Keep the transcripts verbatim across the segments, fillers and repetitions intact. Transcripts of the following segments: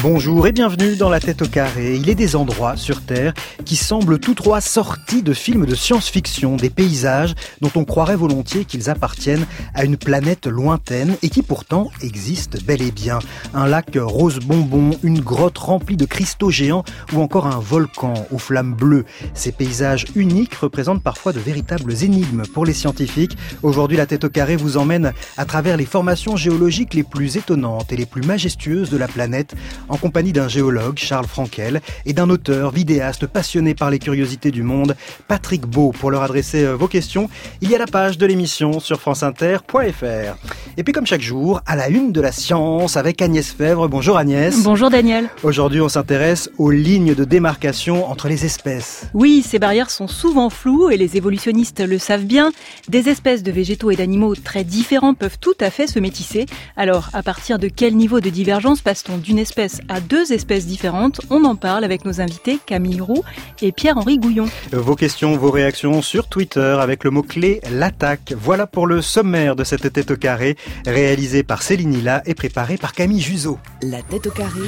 Bonjour et bienvenue dans La Tête au Carré. Il est des endroits sur Terre qui semblent tous trois sortis de films de science-fiction, des paysages dont on croirait volontiers qu'ils appartiennent à une planète lointaine et qui pourtant existent bel et bien. Un lac rose bonbon, une grotte remplie de cristaux géants ou encore un volcan aux flammes bleues. Ces paysages uniques représentent parfois de véritables énigmes pour les scientifiques. Aujourd'hui, La Tête au Carré vous emmène à travers les formations géologiques les plus étonnantes et les plus majestueuses de la planète, en compagnie d'un géologue, Charles Frankel, et d'un auteur, vidéaste passionné par les curiosités du monde, Patrick Beau. Pour leur adresser vos questions, il y a la page de l'émission sur franceinter point f r. Et puis comme chaque jour, à la une de la science avec Agnès Fèvre. Bonjour Agnès. Bonjour Daniel. Aujourd'hui, on s'intéresse aux lignes de démarcation entre les espèces. Oui, ces barrières sont souvent floues et les évolutionnistes le savent bien. Des espèces de végétaux et d'animaux très différents peuvent tout à fait se métisser. Alors, à partir de quel niveau de divergence passe-t-on d'une espèce à deux espèces différentes? On en parle avec nos invités Camille Roux et Pierre-Henri Gouillon. Vos questions, vos réactions sur Twitter avec le mot-clé l'attaque. Voilà pour le sommaire de cette Tête au Carré, réalisée par Céline Hilla et préparée par Camille Juzot. La Tête au Carré,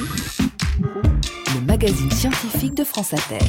le magazine scientifique de France Inter.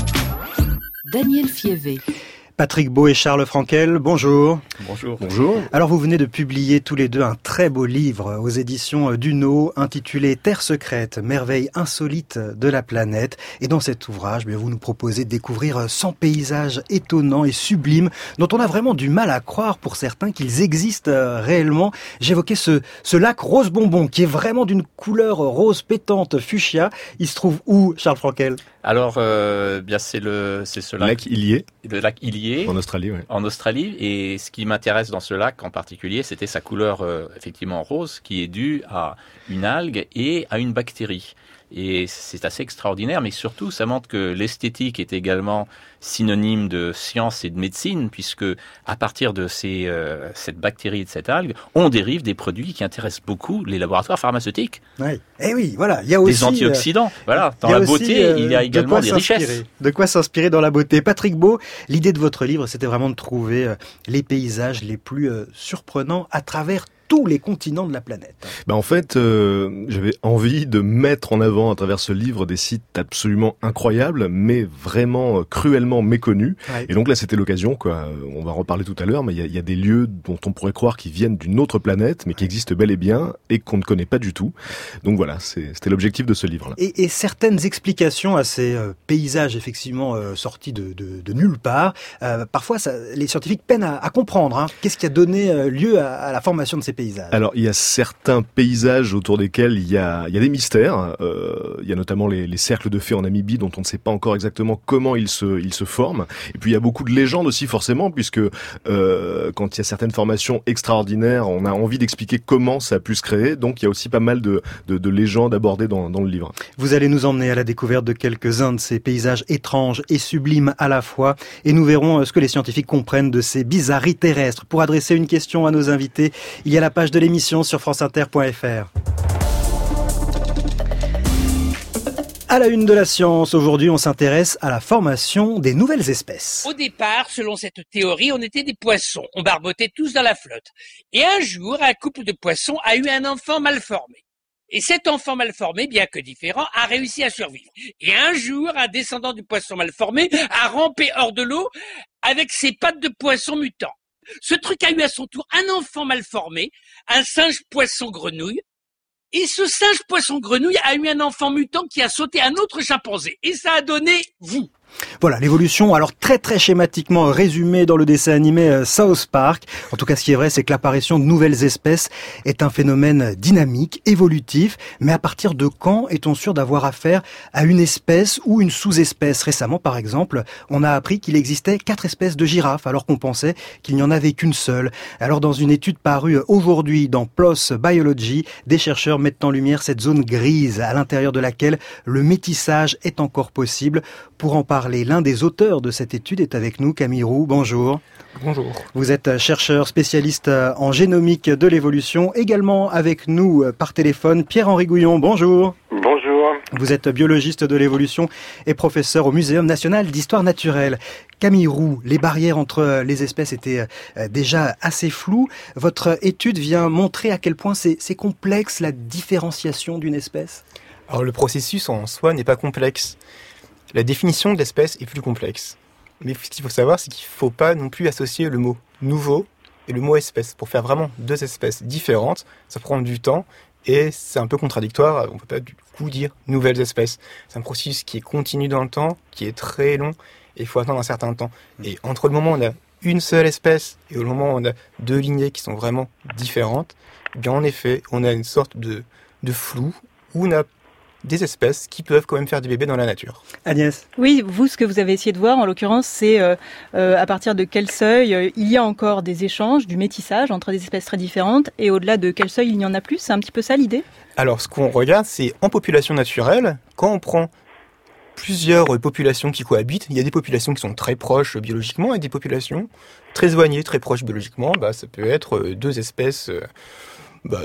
Daniel Fievé. Patrick Beau et Charles Frankel, bonjour. Bonjour. Bonjour. Alors vous venez de publier tous les deux un très beau livre aux éditions Duno intitulé Terre secrète, merveilles insolites de la planète. Et dans cet ouvrage, vous nous proposez de découvrir cent paysages étonnants et sublimes dont on a vraiment du mal à croire pour certains qu'ils existent réellement. J'évoquais ce, ce lac rose bonbon qui est vraiment d'une couleur rose pétante fuchsia. Il se trouve où, Charles Frankel ? Alors, euh, bien c'est le c'est ce lac, lac Illier. Le lac Illier. En Australie, oui. En Australie. Et ce qui m'intéresse dans ce lac en particulier, c'était sa couleur euh, effectivement rose, qui est due à une algue et à une bactérie. Et c'est assez extraordinaire, mais surtout, ça montre que l'esthétique est également synonyme de science et de médecine, puisque à partir de ces, euh, cette bactérie et de cette algue, on dérive des produits qui intéressent beaucoup les laboratoires pharmaceutiques. Oui. Et oui, voilà, il y a aussi des antioxydants. Euh, voilà, dans la aussi, beauté, euh, il y a également de des richesses. De quoi s'inspirer dans la beauté. Patrick Beau, l'idée de votre livre, c'était vraiment de trouver euh, les paysages les plus euh, surprenants à travers tous les continents de la planète. Ben en fait, euh, j'avais envie de mettre en avant à travers ce livre des sites absolument incroyables, mais vraiment euh, cruellement méconnus. Ouais. Et donc là, c'était l'occasion, quoi. On va en reparler tout à l'heure, mais il y a, y a des lieux dont on pourrait croire qu'ils viennent d'une autre planète, mais qui existent bel et bien et qu'on ne connaît pas du tout. Donc voilà, c'est, c'était l'objectif de ce livre-là. Et, et certaines explications à ces euh, paysages effectivement euh, sortis de, de, de nulle part, euh, parfois ça, les scientifiques peinent à, à comprendre. Hein, qu'est-ce qui a donné euh, lieu à, à la formation de ces paysages? Alors, il y a certains paysages autour desquels il y a, il y a des mystères. Euh, il y a notamment les, les cercles de fées en Namibie dont on ne sait pas encore exactement comment ils se, ils se forment. Et puis, il y a beaucoup de légendes aussi, forcément, puisque euh, quand il y a certaines formations extraordinaires, on a envie d'expliquer comment ça a pu se créer. Donc, il y a aussi pas mal de, de, de légendes abordées dans, dans le livre. Vous allez nous emmener à la découverte de quelques-uns de ces paysages étranges et sublimes à la fois. Et nous verrons ce que les scientifiques comprennent de ces bizarreries terrestres. Pour adresser une question à nos invités, il y a la page de l'émission sur franceinter point f r. À la une de la science, aujourd'hui, on s'intéresse à la formation des nouvelles espèces. Au départ, selon cette théorie, on était des poissons. On barbotait tous dans la flotte. Et un jour, un couple de poissons a eu un enfant mal formé. Et cet enfant mal formé, bien que différent, a réussi à survivre. Et un jour, un descendant du poisson mal formé a rampé hors de l'eau avec ses pattes de poisson mutant. Ce truc a eu à son tour un enfant mal formé, un singe poisson grenouille, et ce singe poisson grenouille a eu un enfant mutant qui a sauté un autre chimpanzé, et ça a donné vous. Voilà, l'évolution, alors très très schématiquement résumée dans le dessin animé South Park. En tout cas, ce qui est vrai, c'est que l'apparition de nouvelles espèces est un phénomène dynamique, évolutif. Mais à partir de quand est-on sûr d'avoir affaire à une espèce ou une sous-espèce ? Récemment, par exemple, on a appris qu'il existait quatre espèces de girafes, alors qu'on pensait qu'il n'y en avait qu'une seule. Alors, dans une étude parue aujourd'hui dans PLOS Biology, des chercheurs mettent en lumière cette zone grise à l'intérieur de laquelle le métissage est encore possible. Pour en parler, l'un des auteurs de cette étude est avec nous, Camille Roux. Bonjour. Bonjour. Vous êtes chercheur spécialiste en génomique de l'évolution. Également avec nous par téléphone, Pierre-Henri Gouillon. Bonjour. Bonjour. Vous êtes biologiste de l'évolution et professeur au Muséum national d'histoire naturelle. Camille Roux, les barrières entre les espèces étaient déjà assez floues. Votre étude vient montrer à quel point c'est, c'est complexe la différenciation d'une espèce. Alors le processus en soi n'est pas complexe. La définition de l'espèce est plus complexe. Mais ce qu'il faut savoir, c'est qu'il ne faut pas non plus associer le mot nouveau et le mot espèce. Pour faire vraiment deux espèces différentes, ça prend du temps et c'est un peu contradictoire. On ne peut pas du coup dire nouvelles espèces. C'est un processus qui est continu dans le temps, qui est très long et il faut attendre un certain temps. Et entre le moment où on a une seule espèce et au moment où on a deux lignées qui sont vraiment différentes, eh bien en effet, on a une sorte de, de flou où on a des espèces qui peuvent quand même faire des bébés dans la nature. Agnès ? Oui, vous, ce que vous avez essayé de voir, en l'occurrence, c'est euh, euh, à partir de quel seuil euh, il y a encore des échanges, du métissage entre des espèces très différentes, et au-delà de quel seuil il n'y en a plus. C'est un petit peu ça l'idée ? Alors, ce qu'on regarde, c'est en population naturelle, quand on prend plusieurs populations qui cohabitent, il y a des populations qui sont très proches biologiquement et des populations très éloignées, très proches biologiquement. Bah, ça peut être deux espèces euh, bah,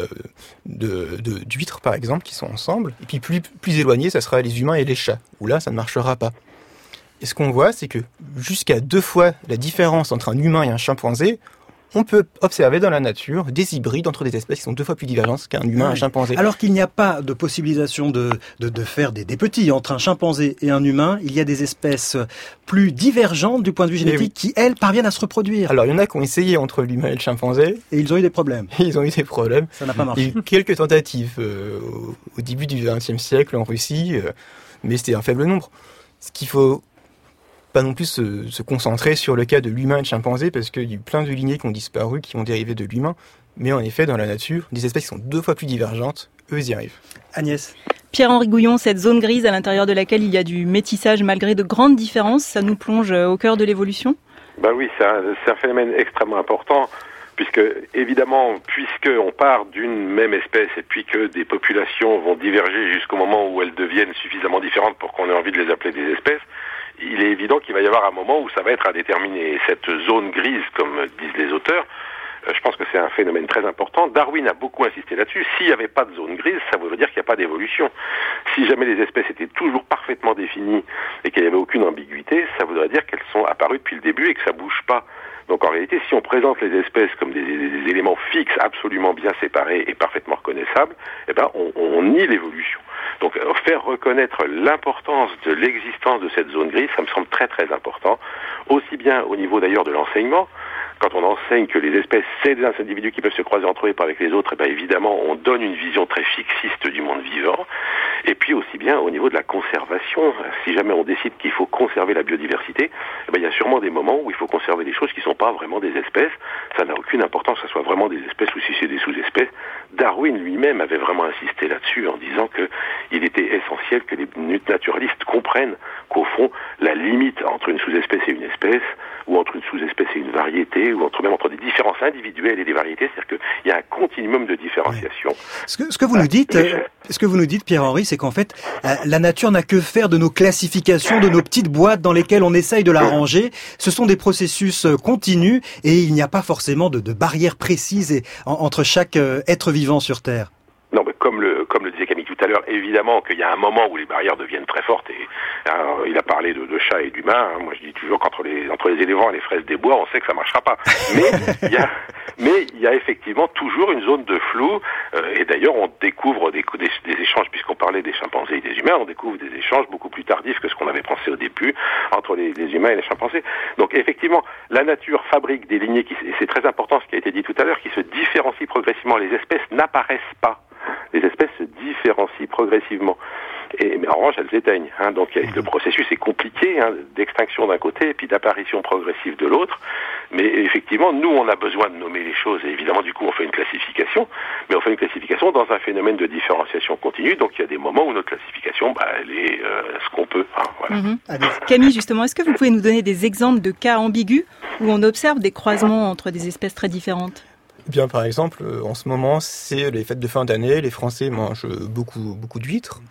de, de, d'huîtres, par exemple, qui sont ensemble. Et puis plus, plus éloignées, ça sera les humains et les chats, où là, ça ne marchera pas. Et ce qu'on voit, c'est que jusqu'à deux fois la différence entre un humain et un chimpanzé, on peut observer dans la nature des hybrides entre des espèces qui sont deux fois plus divergentes qu'un humain et un chimpanzé. Alors qu'il n'y a pas de possibilisation de, de, de faire des, des petits entre un chimpanzé et un humain, il y a des espèces plus divergentes du point de vue génétique oui. qui, elles, parviennent à se reproduire. Alors il y en a qui ont essayé entre l'humain et le chimpanzé. Et ils ont eu des problèmes. Et ils ont eu des problèmes. Ça n'a pas marché. Il y a eu quelques tentatives euh, au, au début du vingtième siècle en Russie, euh, mais c'était un faible nombre. Ce qu'il faut pas non plus se, se concentrer sur le cas de l'humain et le chimpanzé, parce qu'il y a eu plein de lignées qui ont disparu, qui ont dérivé de l'humain. Mais en effet, dans la nature, des espèces qui sont deux fois plus divergentes, eux, y arrivent. Agnès ? Pierre-Henri Gouillon, cette zone grise à l'intérieur de laquelle il y a du métissage malgré de grandes différences, ça nous plonge au cœur de l'évolution ? Ben oui, c'est un, c'est un phénomène extrêmement important, puisque évidemment, puisqu'on part d'une même espèce et puis que des populations vont diverger jusqu'au moment où elles deviennent suffisamment différentes pour qu'on ait envie de les appeler des espèces, il est évident qu'il va y avoir un moment où ça va être à déterminer. Et cette zone grise, comme disent les auteurs, euh, je pense que c'est un phénomène très important. Darwin a beaucoup insisté là-dessus. S'il n'y avait pas de zone grise, ça voudrait dire qu'il n'y a pas d'évolution. Si jamais les espèces étaient toujours parfaitement définies et qu'il n'y avait aucune ambiguïté, ça voudrait dire qu'elles sont apparues depuis le début et que ça bouge pas. Donc en réalité, si on présente les espèces comme des, des éléments fixes, absolument bien séparés et parfaitement reconnaissables, eh ben on, on nie l'évolution. Donc faire reconnaître l'importance de l'existence de cette zone grise, ça me semble très très important, aussi bien au niveau d'ailleurs de l'enseignement. Quand on enseigne que les espèces, c'est des individus qui peuvent se croiser entre eux et pas avec les autres, et bien évidemment, on donne une vision très fixiste du monde vivant. Et puis aussi bien au niveau de la conservation, si jamais on décide qu'il faut conserver la biodiversité, eh bien il y a sûrement des moments où il faut conserver des choses qui ne sont pas vraiment des espèces. Ça n'a aucune importance que ce soit vraiment des espèces ou si c'est des sous-espèces. Darwin lui-même avait vraiment insisté là-dessus en disant que il était essentiel que les naturalistes comprennent qu'au fond, la limite entre une sous-espèce et une espèce, ou entre une sous-espèce et une variété, ou entre même entre des différences individuelles et des variétés, c'est-à-dire qu'il y a un continuum de différenciation. Ouais. Ce que, ce que vous nous dites, euh, ce que vous nous dites, Pierre-Henri, c'est qu'en fait, euh, la nature n'a que faire de nos classifications, de nos petites boîtes dans lesquelles on essaye de la ranger. Ce sont des processus euh, continus et il n'y a pas forcément de, de barrières précises et, en, entre chaque euh, être vivant sur Terre. Non, mais comme le comme le disait Camille tout à l'heure, évidemment qu'il y a un moment où les barrières deviennent très fortes. Et alors, il a parlé de, de chats et d'humains. Hein. Moi, je dis toujours qu'entre les entre les éléphants et les fraises des bois, on sait que ça marchera pas. Mais il y a mais il y a effectivement toujours une zone de flou. Euh, et d'ailleurs, on découvre des, des, des échanges, puisqu'on parlait des chimpanzés et des humains, on découvre des échanges beaucoup plus tardifs que ce qu'on avait pensé au début entre les, les humains et les chimpanzés. Donc, effectivement, la nature fabrique des lignées qui, et c'est très important ce qui a été dit tout à l'heure, qui se différencient progressivement. Les espèces n'apparaissent pas. Les espèces se différencient progressivement. Et, mais en revanche, elles s'éteignent. Hein, donc le processus est compliqué, hein, d'extinction d'un côté et puis d'apparition progressive de l'autre. Mais effectivement, nous, on a besoin de nommer les choses. Et évidemment, du coup, on fait une classification. Mais on fait une classification dans un phénomène de différenciation continue. Donc il y a des moments où notre classification, bah, elle est euh, ce qu'on peut. Hein, voilà. Mm-hmm. Camille, justement, est-ce que vous pouvez nous donner des exemples de cas ambigus où on observe des croisements entre des espèces très différentes ? Bien, par exemple, en ce moment, c'est les fêtes de fin d'année. Les Français mangent beaucoup, beaucoup d'huîtres.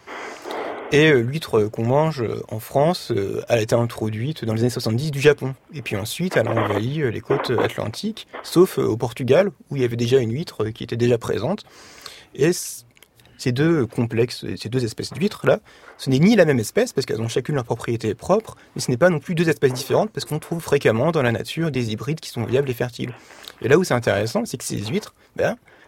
Et l'huître qu'on mange en France, elle a été introduite dans les années soixante-dix du Japon. Et puis ensuite, elle a envahi les côtes atlantiques, sauf au Portugal, où il y avait déjà une huître qui était déjà présente. Et ces deux complexes, ces deux espèces d'huîtres-là, ce n'est ni la même espèce, parce qu'elles ont chacune leur propriété propre, mais ce n'est pas non plus deux espèces différentes, parce qu'on trouve fréquemment dans la nature des hybrides qui sont viables et fertiles. Et là où c'est intéressant, c'est que ces huîtres, ben,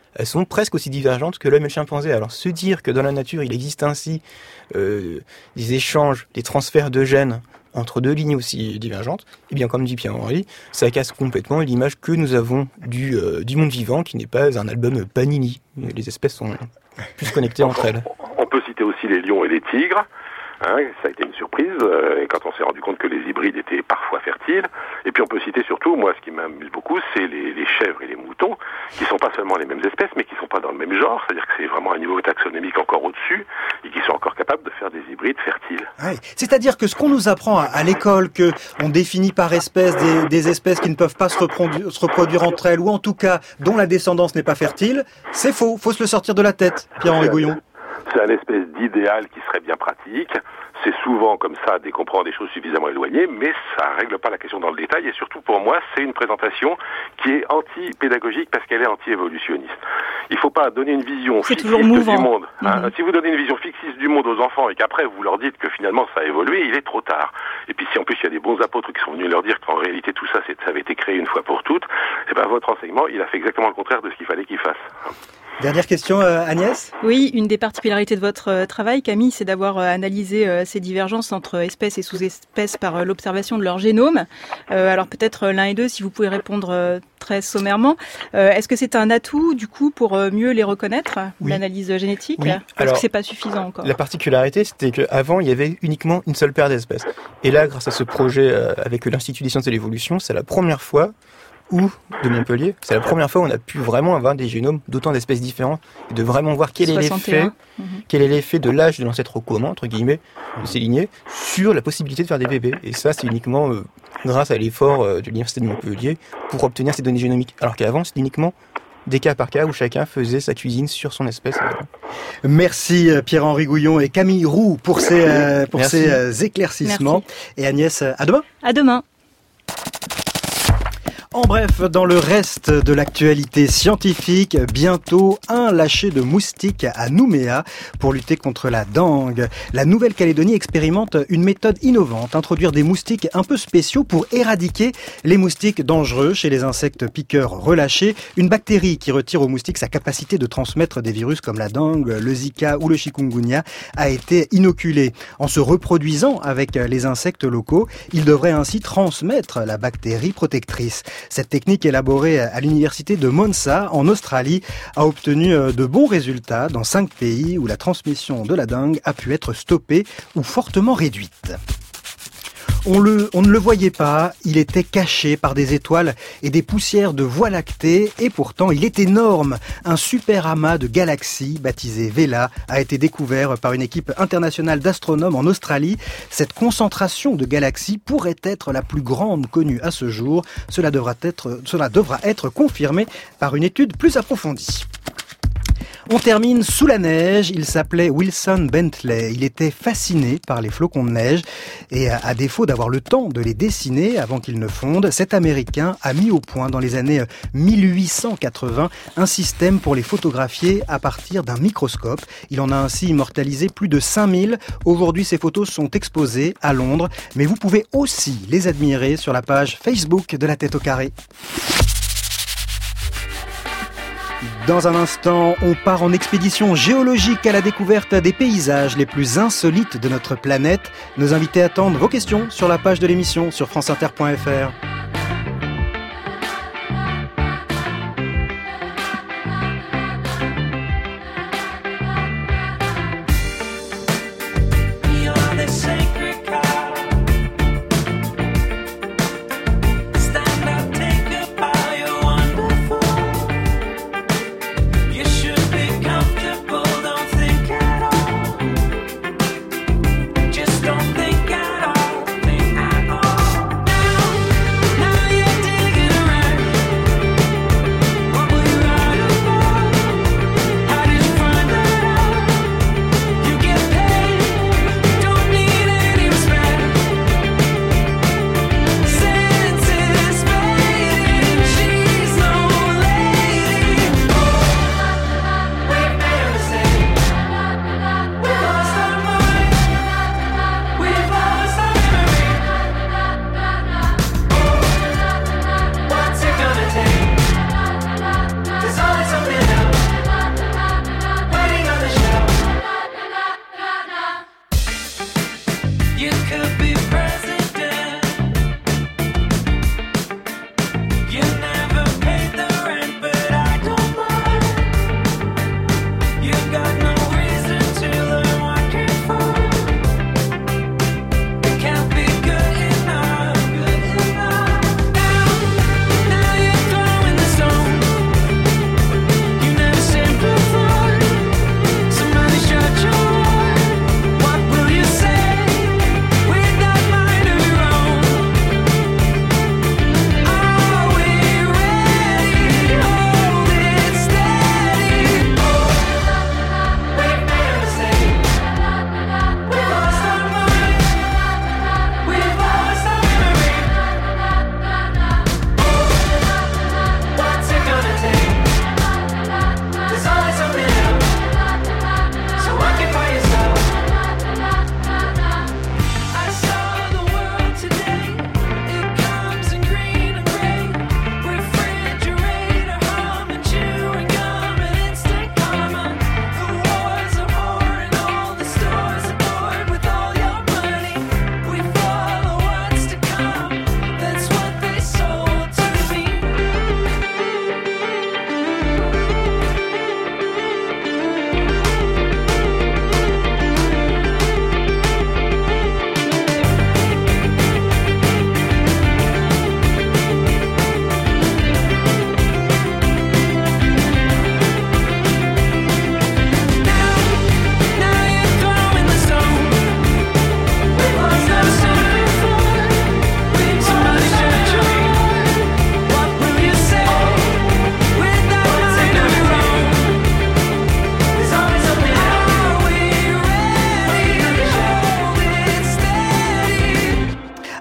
elles sont presque aussi divergentes que l'homme et le chimpanzé. Alors se dire que dans la nature il existe ainsi euh, des échanges, des transferts de gènes entre deux lignes aussi divergentes, et bien comme dit Pierre-Henri, ça casse complètement l'image que nous avons du, euh, du monde vivant qui n'est pas un album Panini. Les espèces sont plus connectées entre elles. On peut citer aussi les lions et les tigres. Hein, ça a été une surprise euh, quand on s'est rendu compte que les hybrides étaient parfois fertiles. Et puis on peut citer surtout, moi ce qui m'amuse beaucoup, c'est les, les chèvres et les moutons, qui sont pas seulement les mêmes espèces, mais qui sont pas dans le même genre. C'est-à-dire que c'est vraiment un niveau taxonomique encore au-dessus, et qui sont encore capables de faire des hybrides fertiles. Ouais. C'est-à-dire que ce qu'on nous apprend à, à l'école, que on définit par espèce des, des espèces qui ne peuvent pas se reproduire, se reproduire entre elles, ou en tout cas dont la descendance n'est pas fertile, c'est faux. Faut se le sortir de la tête, Pierre-Henri Gouillon. C'est un espèce d'idéal qui serait bien pratique. C'est souvent comme ça dès qu'on prend des choses suffisamment éloignées, mais ça règle pas la question dans le détail. Et surtout pour moi, c'est une présentation qui est anti-pédagogique parce qu'elle est anti-évolutionniste. Il faut pas donner une vision c'est fictive du monde. Hein. Mmh. Si vous donnez une vision fictive du monde aux enfants et qu'après vous leur dites que finalement ça a évolué, il est trop tard. Et puis si en plus il y a des bons apôtres qui sont venus leur dire qu'en réalité tout ça, c'est, ça avait été créé une fois pour toutes, et ben votre enseignement, il a fait exactement le contraire de ce qu'il fallait qu'il fasse. Dernière question, euh, Agnès. Oui, une des particularités de votre euh, travail, Camille, c'est d'avoir euh, analysé euh, ces divergences entre espèces et sous-espèces par euh, l'observation de leur génome. Euh, alors peut-être euh, l'un et deux, si vous pouvez répondre euh, très sommairement. Euh, est-ce que c'est un atout, du coup, pour euh, mieux les reconnaître, oui. l'analyse génétique? Oui. Parce Alors, que c'est pas suffisant encore. La particularité, c'était qu'avant, il y avait uniquement une seule paire d'espèces. Et là, grâce à ce projet euh, avec l'Institut des sciences de l'évolution, c'est la première fois ou de Montpellier, c'est la première fois où on a pu vraiment avoir des génomes d'autant d'espèces différentes et de vraiment voir quel est l'effet, mmh. quel est l'effet de l'âge de l'ancêtre commun, entre guillemets, de ces lignées, sur la possibilité de faire des bébés. Et ça, c'est uniquement euh, grâce à l'effort euh, de l'Université de Montpellier pour obtenir ces données génomiques. Alors qu'avant, c'était uniquement des cas par cas où chacun faisait sa cuisine sur son espèce. Merci Pierre-Henri Gouillon et Camille Roux pour ces, euh, pour ces euh, éclaircissements. Merci. Et Agnès, à demain. À demain. En bref, dans le reste de l'actualité scientifique, bientôt un lâcher de moustiques à Nouméa pour lutter contre la dengue. La Nouvelle-Calédonie expérimente une méthode innovante, introduire des moustiques un peu spéciaux pour éradiquer les moustiques dangereux chez les insectes piqueurs relâchés. Une bactérie qui retire aux moustiques sa capacité de transmettre des virus comme la dengue, le Zika ou le chikungunya a été inoculée. En se reproduisant avec les insectes locaux, il devrait ainsi transmettre la bactérie protectrice. Cette technique élaborée à l'université de Monza en Australie a obtenu de bons résultats dans cinq pays où la transmission de la dengue a pu être stoppée ou fortement réduite. On, le, on ne le voyait pas, il était caché par des étoiles et des poussières de Voie lactée et pourtant il est énorme. Un super amas de galaxies baptisé Vela a été découvert par une équipe internationale d'astronomes en Australie. Cette concentration de galaxies pourrait être la plus grande connue à ce jour. Cela devra être, cela devra être confirmé par une étude plus approfondie. On termine sous la neige. Il s'appelait Wilson Bentley. Il était fasciné par les flocons de neige et à défaut d'avoir le temps de les dessiner avant qu'ils ne fondent, cet Américain a mis au point dans les années mille huit cent quatre-vingts un système pour les photographier à partir d'un microscope. Il en a ainsi immortalisé plus de cinq mille. Aujourd'hui, ces photos sont exposées à Londres, mais vous pouvez aussi les admirer sur la page Facebook de La Tête au Carré. Dans un instant, on part en expédition géologique à la découverte des paysages les plus insolites de notre planète. Nos invités attendent vos questions sur la page de l'émission sur franceinter point f r.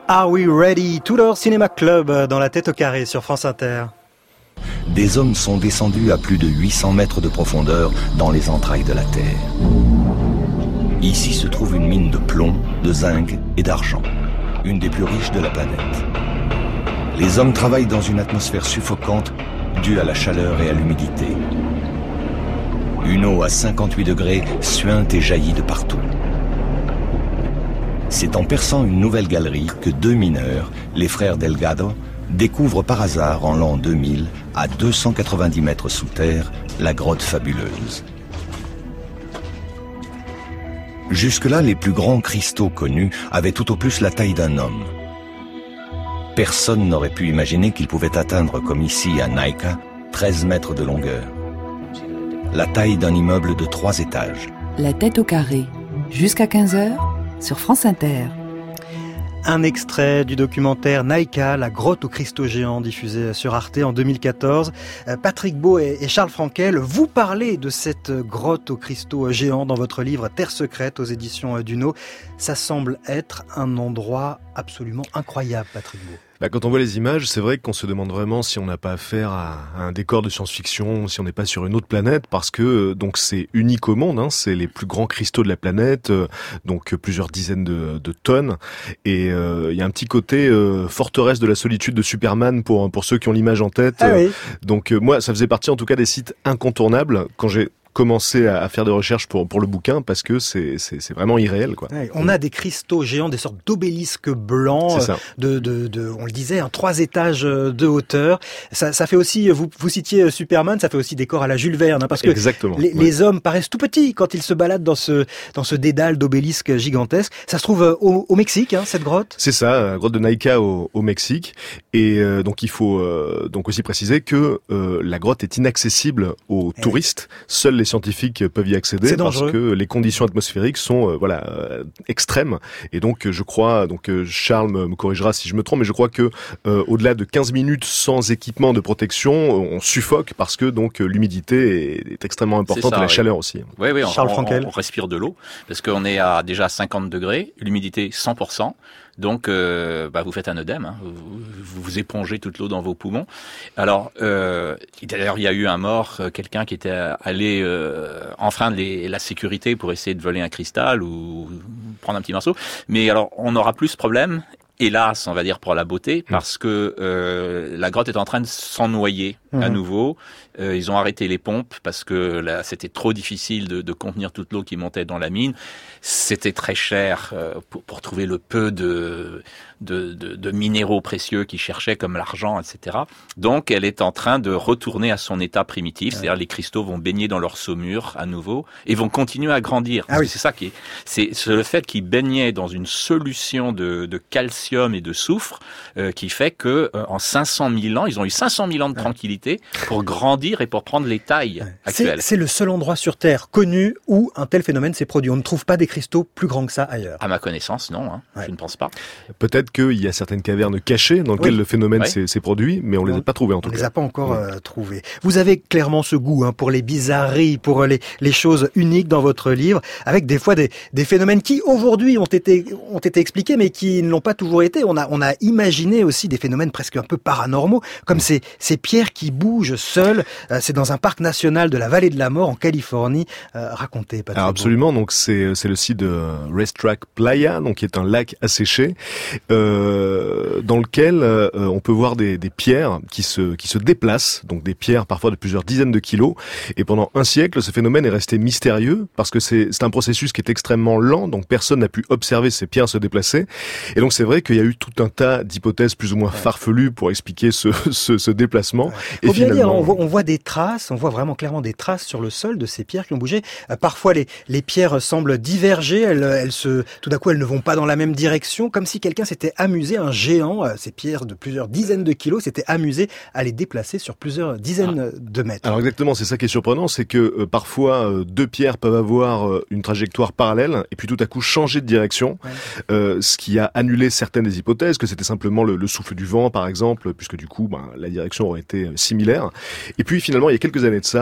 Are We Ready? Tudor Cinema Club dans la tête au carré sur France Inter. Des hommes sont descendus à plus de huit cents mètres de profondeur dans les entrailles de la Terre. Ici se trouve une mine de plomb, de zinc et d'argent, une des plus riches de la planète. Les hommes travaillent dans une atmosphère suffocante due à la chaleur et à l'humidité. Une eau à cinquante-huit degrés suinte et jaillit de partout. C'est en perçant une nouvelle galerie que deux mineurs, les frères Delgado, découvrent par hasard en l'an deux mille, à deux cent quatre-vingt-dix mètres sous terre, la grotte fabuleuse. Jusque-là, les plus grands cristaux connus avaient tout au plus la taille d'un homme. Personne n'aurait pu imaginer qu'ils pouvaient atteindre, comme ici à Naica, treize mètres de longueur. La taille d'un immeuble de trois étages. La tête au carré, jusqu'à quinze heures, sur France Inter. Un extrait du documentaire Naica, la grotte aux cristaux géants, diffusé sur Arte en deux mille quatorze. Patrick Beau et Charles Frankel, vous parlez de cette grotte aux cristaux géants dans votre livre Terre secrète aux éditions Duno. Ça semble être un endroit absolument incroyable, Patrick Beau. Bah, quand on voit les images, c'est vrai qu'on se demande vraiment si on n'a pas affaire à un décor de science-fiction, si on n'est pas sur une autre planète, parce que donc c'est unique au monde, hein, c'est les plus grands cristaux de la planète, euh, donc plusieurs dizaines de, de tonnes, et il euh, y a un petit côté euh, forteresse de la solitude de Superman pour pour ceux qui ont l'image en tête. Ah oui. Donc euh, moi, ça faisait partie en tout cas des sites incontournables quand j'ai commencer à faire des recherches pour pour le bouquin, parce que c'est c'est c'est vraiment irréel, quoi. Ouais, on a des cristaux géants, des sortes d'obélisques blancs, de de de on le disait, hein, trois étages de hauteur. Ça ça fait aussi, vous vous citiez Superman, ça fait aussi décor à la Jules Verne, hein, parce que Exactement, les, ouais. les hommes paraissent tout petits quand ils se baladent dans ce dans ce dédale d'obélisques gigantesques. Ça se trouve au, au Mexique, hein, cette grotte. C'est ça, la grotte de Naica au, au Mexique, et euh, donc il faut euh, donc aussi préciser que euh, la grotte est inaccessible aux et touristes. Seuls les scientifiques peuvent y accéder parce que les conditions atmosphériques sont euh, voilà euh, extrêmes, et donc je crois, donc euh, Charles me, me corrigera si je me trompe, mais je crois que euh, au-delà de quinze minutes sans équipement de protection, on suffoque parce que donc l'humidité est, est extrêmement importante, ça, et la oui. chaleur aussi. Oui, oui, on, Charles on, Frankel. on, on respire de l'eau parce qu'on est à déjà cinquante degrés, l'humidité cent pour cent. Donc, euh, bah, vous faites un œdème, hein. vous, vous, vous épongez toute l'eau dans vos poumons. Alors, euh, d'ailleurs, il y a eu un mort, quelqu'un qui était allé euh, enfreindre les, la sécurité pour essayer de voler un cristal ou prendre un petit morceau. Mais alors, on n'aura plus ce problème, hélas, on va dire pour la beauté, parce que euh, la grotte est en train de s'en noyer mmh. à nouveau. Euh, ils ont arrêté les pompes parce que là, c'était trop difficile de, de contenir toute l'eau qui montait dans la mine. C'était très cher euh, pour, pour trouver le peu de, de, de, de minéraux précieux qu'ils cherchaient, comme l'argent, et cetera. Donc, elle est en train de retourner à son état primitif, ouais. c'est-à-dire les cristaux vont baigner dans leur saumure à nouveau et vont continuer à grandir. Ah oui. C'est ça qui est, c'est, c'est le fait qu'ils baignaient dans une solution de, de calcium et de soufre euh, qui fait que euh, en cinq cent mille ans, ils ont eu cinq cent mille ans de tranquillité pour grandir et pour prendre les tailles ouais. actuelles. C'est, c'est le seul endroit sur Terre connu où un tel phénomène s'est produit. On ne trouve pas des cristaux plus grands que ça ailleurs. À ma connaissance, non. Hein. Ouais. Je ne pense pas. Peut-être qu'il y a certaines cavernes cachées dans lesquelles oui. le phénomène oui. s'est, s'est produit, mais on ne les a pas trouvées en tout on cas. On les a pas encore ouais. euh, trouvées. Vous avez clairement ce goût hein, pour les bizarreries, pour les, les choses uniques dans votre livre, avec des fois des, des phénomènes qui aujourd'hui ont été, ont été expliqués, mais qui ne l'ont pas toujours été. On a, on a imaginé aussi des phénomènes presque un peu paranormaux, comme mmh. ces, ces pierres qui bougent seules. Euh, c'est dans un parc national de la Vallée de la Mort en Californie. Euh, racontez, Patrick. Alors absolument. Donc c'est c'est le site de Racetrack Playa, donc qui est un lac asséché, euh, dans lequel euh, on peut voir des, des pierres qui se qui se déplacent, donc des pierres parfois de plusieurs dizaines de kilos. Et pendant un siècle, ce phénomène est resté mystérieux parce que c'est c'est un processus qui est extrêmement lent, donc personne n'a pu observer ces pierres se déplacer. Et donc c'est vrai qu'il y a eu tout un tas d'hypothèses plus ou moins farfelues pour expliquer ce ce, ce déplacement. Ouais. Et Faut finalement, bien dire, on voit, on voit des traces, on voit vraiment clairement des traces sur le sol de ces pierres qui ont bougé. Euh, parfois les les pierres semblent diverger, elles elles se tout d'un coup elles ne vont pas dans la même direction, comme si quelqu'un s'était amusé, un géant, euh, ces pierres de plusieurs dizaines de kilos, s'était amusé à les déplacer sur plusieurs dizaines ah. de mètres. Alors exactement, c'est ça qui est surprenant, c'est que euh, parfois euh, deux pierres peuvent avoir euh, une trajectoire parallèle et puis tout à coup changer de direction, ouais. euh, ce qui a annulé certaines des hypothèses, que c'était simplement le, le souffle du vent par exemple, puisque du coup ben, la direction aurait été similaire. Et puis finalement il y a quelques années de ça,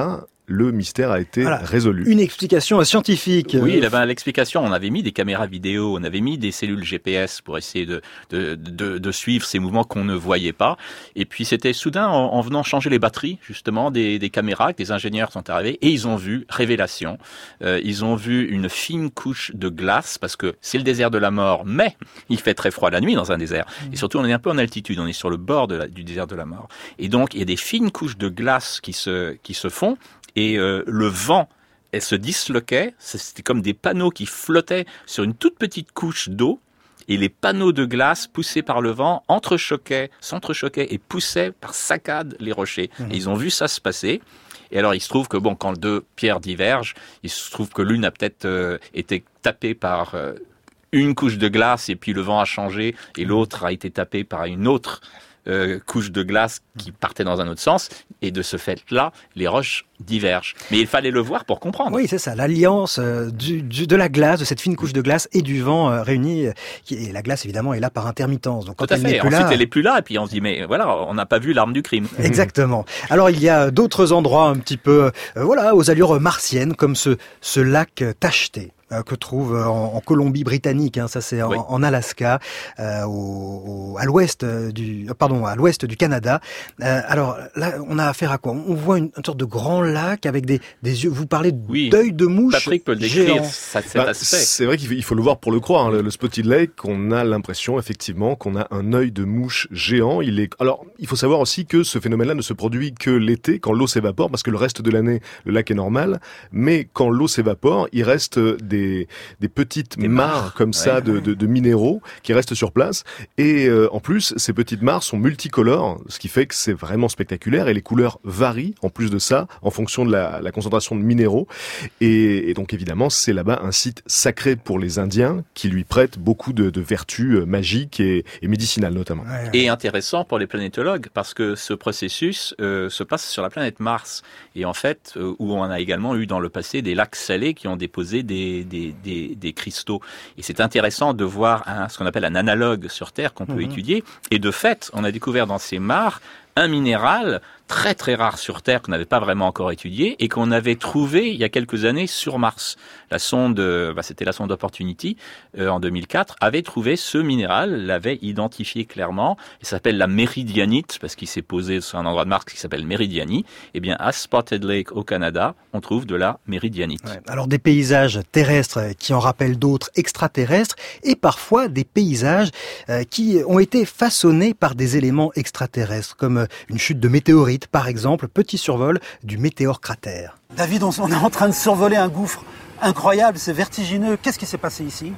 le mystère a été voilà. résolu. Une explication scientifique. Oui, là, ben, l'explication, on avait mis des caméras vidéo, on avait mis des cellules G P S pour essayer de, de, de, de suivre ces mouvements qu'on ne voyait pas. Et puis c'était soudain, en, en venant changer les batteries, justement, des, des caméras, que des ingénieurs sont arrivés et ils ont vu, révélation, euh, ils ont vu une fine couche de glace, parce que c'est le désert de la mort, mais il fait très froid la nuit dans un désert. Mmh. Et surtout, on est un peu en altitude, on est sur le bord de la, du désert de la mort. Et donc, il y a des fines couches de glace qui se, qui se font, et euh, le vent, elle se disloquait, c'était comme des panneaux qui flottaient sur une toute petite couche d'eau, et les panneaux de glace poussés par le vent entrechoquaient, s'entrechoquaient et poussaient par saccades les rochers. Mmh. Et ils ont vu ça se passer. Et alors, il se trouve que, bon, quand deux pierres divergent, il se trouve que l'une a peut-être euh, été tapée par euh, une couche de glace, et puis le vent a changé, et l'autre a été tapée par une autre Euh, couche de glace qui partait dans un autre sens, et de ce fait-là, les roches divergent. Mais il fallait le voir pour comprendre. Oui, c'est ça, l'alliance euh, du, du, de la glace, de cette fine couche de glace et du vent euh, réunis, euh, qui, et la glace évidemment est là par intermittence. Donc, quand Tout à elle fait. n'est plus Ensuite, là... elle est plus là, et puis on se dit, mais voilà, on n'a pas vu l'arme du crime. Exactement. Alors, il y a d'autres endroits un petit peu, euh, voilà, aux allures martiennes, comme ce, ce lac tacheté. Que trouve en, en Colombie-Britannique, hein, ça c'est en, oui. en Alaska, euh, au, au, à l'ouest du, pardon, à l'ouest du Canada. Euh, alors là, on a affaire à quoi? On voit une, une sorte de grand lac avec des, des yeux. Vous parlez oui. d'œil de mouche. Patrick peut le décrire. Ça, bah, c'est vrai qu'il faut, il faut le voir pour le croire. Hein. Le, le Spotted Lake, on a l'impression effectivement qu'on a un œil de mouche géant. Il est. Alors, il faut savoir aussi que ce phénomène-là ne se produit que l'été, quand l'eau s'évapore, parce que le reste de l'année, le lac est normal. Mais quand l'eau s'évapore, il reste des Des, des petites des mares, mares comme ça ouais, de, de, de minéraux qui restent sur place, et euh, en plus ces petites mares sont multicolores, ce qui fait que c'est vraiment spectaculaire, et les couleurs varient en plus de ça en fonction de la, la concentration de minéraux, et, et donc évidemment c'est là-bas un site sacré pour les Indiens qui lui prête beaucoup de, de vertus magiques et, et médicinales notamment. Ouais, ouais. Et intéressant pour les planétologues parce que ce processus euh, se passe sur la planète Mars, et en fait euh, où on a également eu dans le passé des lacs salés qui ont déposé des, des Des, des cristaux. Et c'est intéressant de voir un, ce qu'on appelle un analogue sur Terre qu'on peut mmh. étudier. Et de fait, on a découvert dans ces mares un minéral très très rare sur Terre qu'on n'avait pas vraiment encore étudié et qu'on avait trouvé il y a quelques années sur Mars. La sonde, bah, c'était la sonde Opportunity euh, en deux mille quatre, avait trouvé ce minéral, l'avait identifié clairement. Il s'appelle la méridianite parce qu'il s'est posé sur un endroit de Mars qui s'appelle Meridiani. Et bien à Spotted Lake au Canada, on trouve de la méridianite. Ouais. Alors des paysages terrestres qui en rappellent d'autres extraterrestres et parfois des paysages euh, qui ont été façonnés par des éléments extraterrestres comme une chute de météorites. Par exemple, petit survol du météore cratère. David, on est en train de survoler un gouffre incroyable, c'est vertigineux. Qu'est-ce qui s'est passé ici?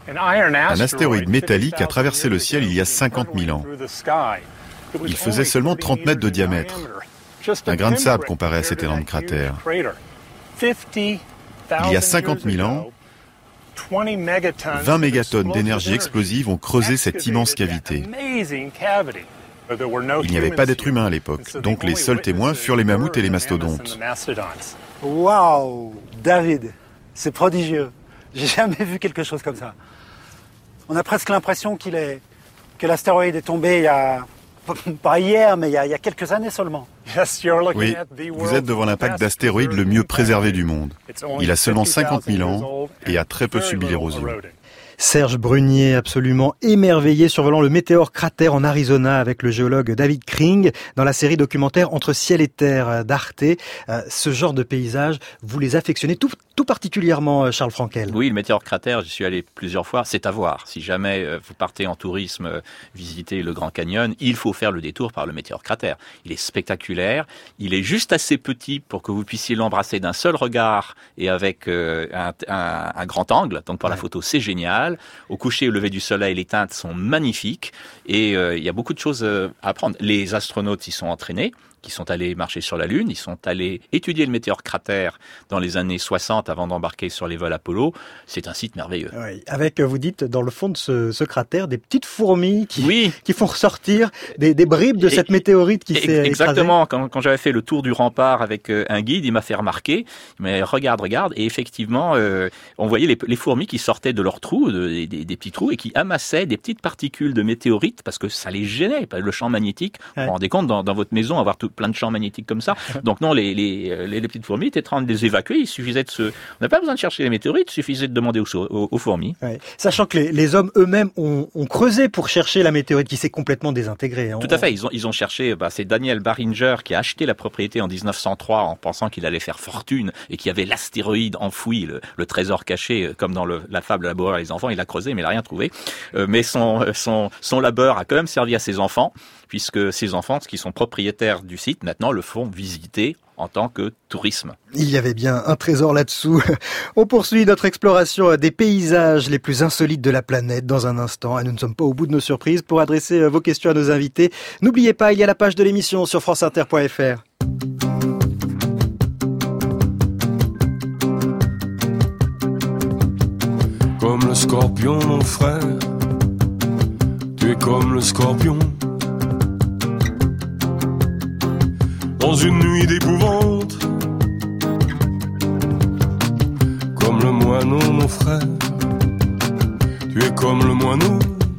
Un astéroïde métallique a traversé le ciel il y a cinquante mille ans. Il faisait seulement trente mètres de diamètre. Un grain de sable comparé à cet énorme cratère. Il y a cinquante mille ans, vingt mégatonnes d'énergie explosive ont creusé cette immense cavité. Il n'y avait pas d'êtres humains à l'époque, donc les seuls témoins furent les mammouths et les mastodontes. Waouh, David, c'est prodigieux. J'ai jamais vu quelque chose comme ça. On a presque l'impression qu'il est, que l'astéroïde est tombé il y a, pas hier, mais il y a, il y a quelques années seulement. Oui, vous êtes devant l'impact d'astéroïde le mieux préservé du monde. Il a seulement cinquante mille ans et a très peu subi l'érosion. Serge Brunier, absolument émerveillé, survolant le météore cratère en Arizona avec le géologue David Kring dans la série documentaire Entre ciel et terre d'Arte. Euh, ce genre de paysage, vous les affectionnez tout, tout particulièrement, Charles Frankel. Oui, le météore cratère, j'y suis allé plusieurs fois, c'est à voir. Si jamais euh, vous partez en tourisme euh, visiter le Grand Canyon, il faut faire le détour par le météore cratère. Il est spectaculaire, il est juste assez petit pour que vous puissiez l'embrasser d'un seul regard et avec euh, un, un, un grand angle, donc pour ouais. la photo c'est génial. Au coucher et au lever du soleil, les teintes sont magnifiques et euh, il y a beaucoup de choses euh, à apprendre. Les astronautes y sont entraînés, qui sont allés marcher sur la Lune, ils sont allés étudier le météore cratère dans les années soixante avant d'embarquer sur les vols Apollo. C'est un site merveilleux. Oui, avec, vous dites, dans le fond de ce, ce cratère, des petites fourmis qui, oui. qui font ressortir des, des bribes de et, cette météorite qui s'est Exactement. Quand, quand j'avais fait le tour du rempart avec euh, un guide, il m'a fait remarquer, mais regarde, regarde, et effectivement, euh, on voyait les, les fourmis qui sortaient de leurs trous, de, des, des petits trous, et qui amassaient des petites particules de météorites parce que ça les gênait. Le champ magnétique, ouais. vous vous rendez compte, dans, dans votre maison, avoir tout, plein de champs magnétiques comme ça. Donc non, les, les, les, les petites fourmis étaient en train de les évacuer. Il suffisait de se... On n'a pas besoin de chercher les météorites, il suffisait de demander aux, aux, aux fourmis. Ouais. Sachant que les, les hommes eux-mêmes ont, ont creusé pour chercher la météorite qui s'est complètement désintégrée. Hein. Tout à fait, ils ont, ils ont cherché, bah, c'est Daniel Barringer qui a acheté la propriété en dix-neuf cent trois en pensant qu'il allait faire fortune et qu'il y avait l'astéroïde enfoui, le, le trésor caché, comme dans le, la fable Laboureur et les enfants. Il a creusé mais il n'a rien trouvé. Euh, mais son, son, son labeur a quand même servi à ses enfants, puisque ses enfants, qui sont propriétaires du site, maintenant le font visiter en tant que tourisme. Il y avait bien un trésor là-dessous. On poursuit notre exploration des paysages les plus insolites de la planète dans un instant. Et nous ne sommes pas au bout de nos surprises. Pour adresser vos questions à nos invités, n'oubliez pas, il y a la page de l'émission sur franceinter point f r. Comme le scorpion, mon frère, tu es comme le scorpion. Dans une nuit d'épouvante, comme le moineau, mon frère, tu es comme le moineau.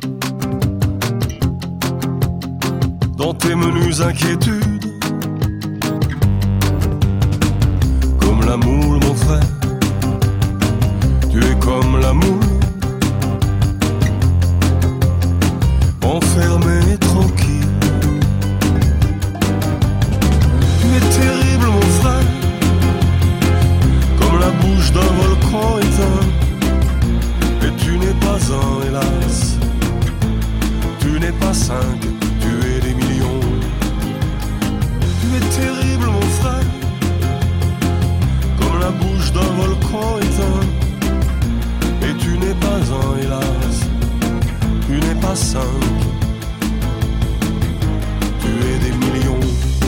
Dans tes menues inquiétudes, comme la moule, mon frère, tu es comme la moule, enfermé et tranquille. Tu es terrible, mon frère, comme la bouche d'un volcan éteint. Et tu n'es pas un, hélas, tu n'es pas cinq, tu es des millions. Tu es terrible, mon frère, comme la bouche d'un volcan éteint. Et tu n'es pas un, hélas, tu n'es pas cinq, tu es des millions.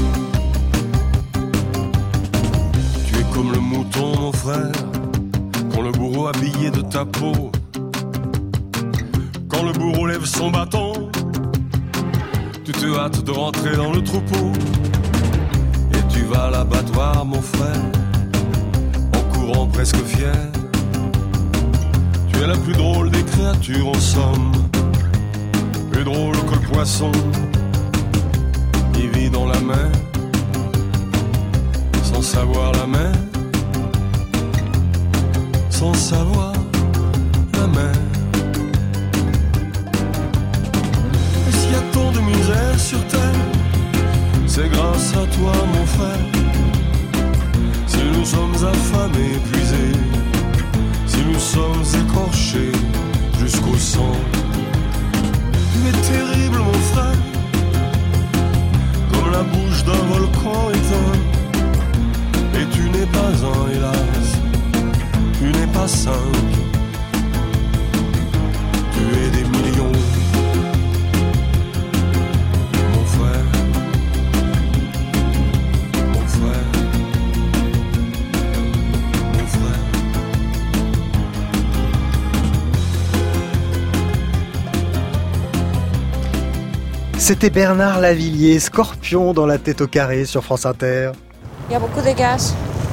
Tu es comme le mouton, mon frère, quand le bourreau habillé de ta peau, quand le bourreau lève son bâton, tu te hâtes de rentrer dans le troupeau. Et tu vas à l'abattoir, mon frère, en courant presque fier. Tu es la plus drôle des créatures en somme, plus drôle que le poisson qui vit dans la mer, sans savoir la mer, sans savoir la mer. Et s'il y a tant de misère sur terre, c'est grâce à toi, mon frère. Si nous sommes affamés, épuisés, si nous sommes écorchés jusqu'au sang, tu es terrible, mon frère, comme la bouche d'un volcan éteint. Et tu n'es pas un, hélas, tu n'es pas cinq, tu es des millions. Mon frère, mon frère, mon frère. C'était Bernard Lavilliers, Scorpion dans la tête au carré sur France Inter. Il y a beaucoup de gaz.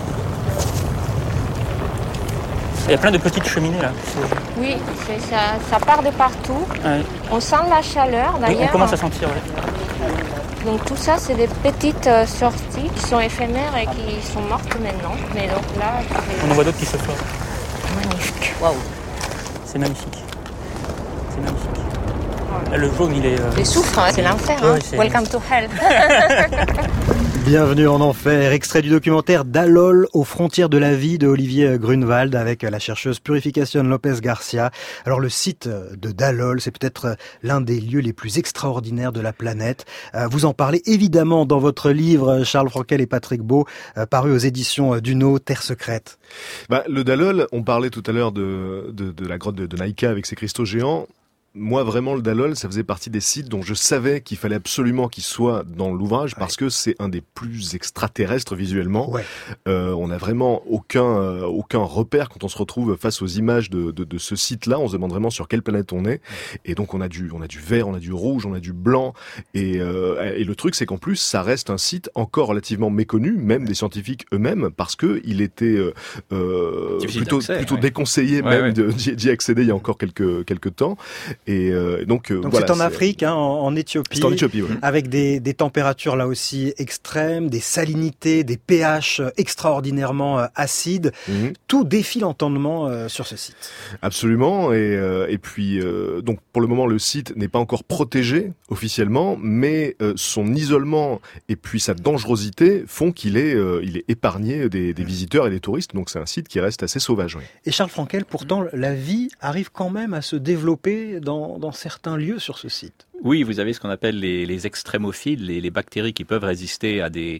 Il y a plein de petites cheminées là. Oui, c'est, ça, ça part de partout. Ouais. On sent la chaleur d'ailleurs. Oui, on commence à sentir, ouais. Donc tout ça, c'est des petites euh, sorties qui sont éphémères et qui sont mortes maintenant. Mais donc là, c'est... On en voit d'autres qui se forment. Magnifique. Waouh. C'est magnifique. C'est magnifique. Là, le jaune, il est... Euh... Les soufres, hein, c'est l'enfer. Ouais, hein. c'est... Welcome to hell. Bienvenue en enfer, extrait du documentaire Dallol aux frontières de la vie de Olivier Grunewald avec la chercheuse Purificación López Garcia. Alors le site de Dallol, c'est peut-être l'un des lieux les plus extraordinaires de la planète. Vous en parlez évidemment dans votre livre, Charles Frankel et Patrick Beau, paru aux éditions Duno, Terre secrète. Bah, le Dallol, on parlait tout à l'heure de, de, de la grotte de, de Naïka avec ses cristaux géants. Moi, vraiment, le Dallol, ça faisait partie des sites dont je savais qu'il fallait absolument qu'il soit dans l'ouvrage, ouais, parce que c'est un des plus extraterrestres visuellement. Ouais. Euh, on n'a vraiment aucun euh, aucun repère quand on se retrouve face aux images de, de, de ce site-là. On se demande vraiment sur quelle planète on est. Et donc, on a du on a du vert, on a du rouge, on a du blanc. Et, euh, et le truc, c'est qu'en plus, ça reste un site encore relativement méconnu, même des scientifiques eux-mêmes, parce que il était euh, plutôt plutôt ouais. déconseillé ouais, même ouais. De, d'y accéder il y a encore quelques quelques temps. Et euh, donc, donc voilà, c'est en Afrique, hein, en, en Éthiopie, c'est en Éthiopie ouais. avec des, des températures là aussi extrêmes, des salinités, des pH extraordinairement euh, acides. Mm-hmm. Tout défie l'entendement euh, sur ce site. Absolument. Et, euh, et puis, euh, donc pour le moment, le site n'est pas encore protégé officiellement, mais euh, son isolement et puis sa dangerosité font qu'il est, euh, il est épargné des, des visiteurs et des touristes. Donc c'est un site qui reste assez sauvage. Oui. Et Charles Frankel, pourtant, la vie arrive quand même à se développer dans, dans certains lieux sur ce site. Oui, vous avez ce qu'on appelle les, les extrémophiles, les, les bactéries qui peuvent résister à des,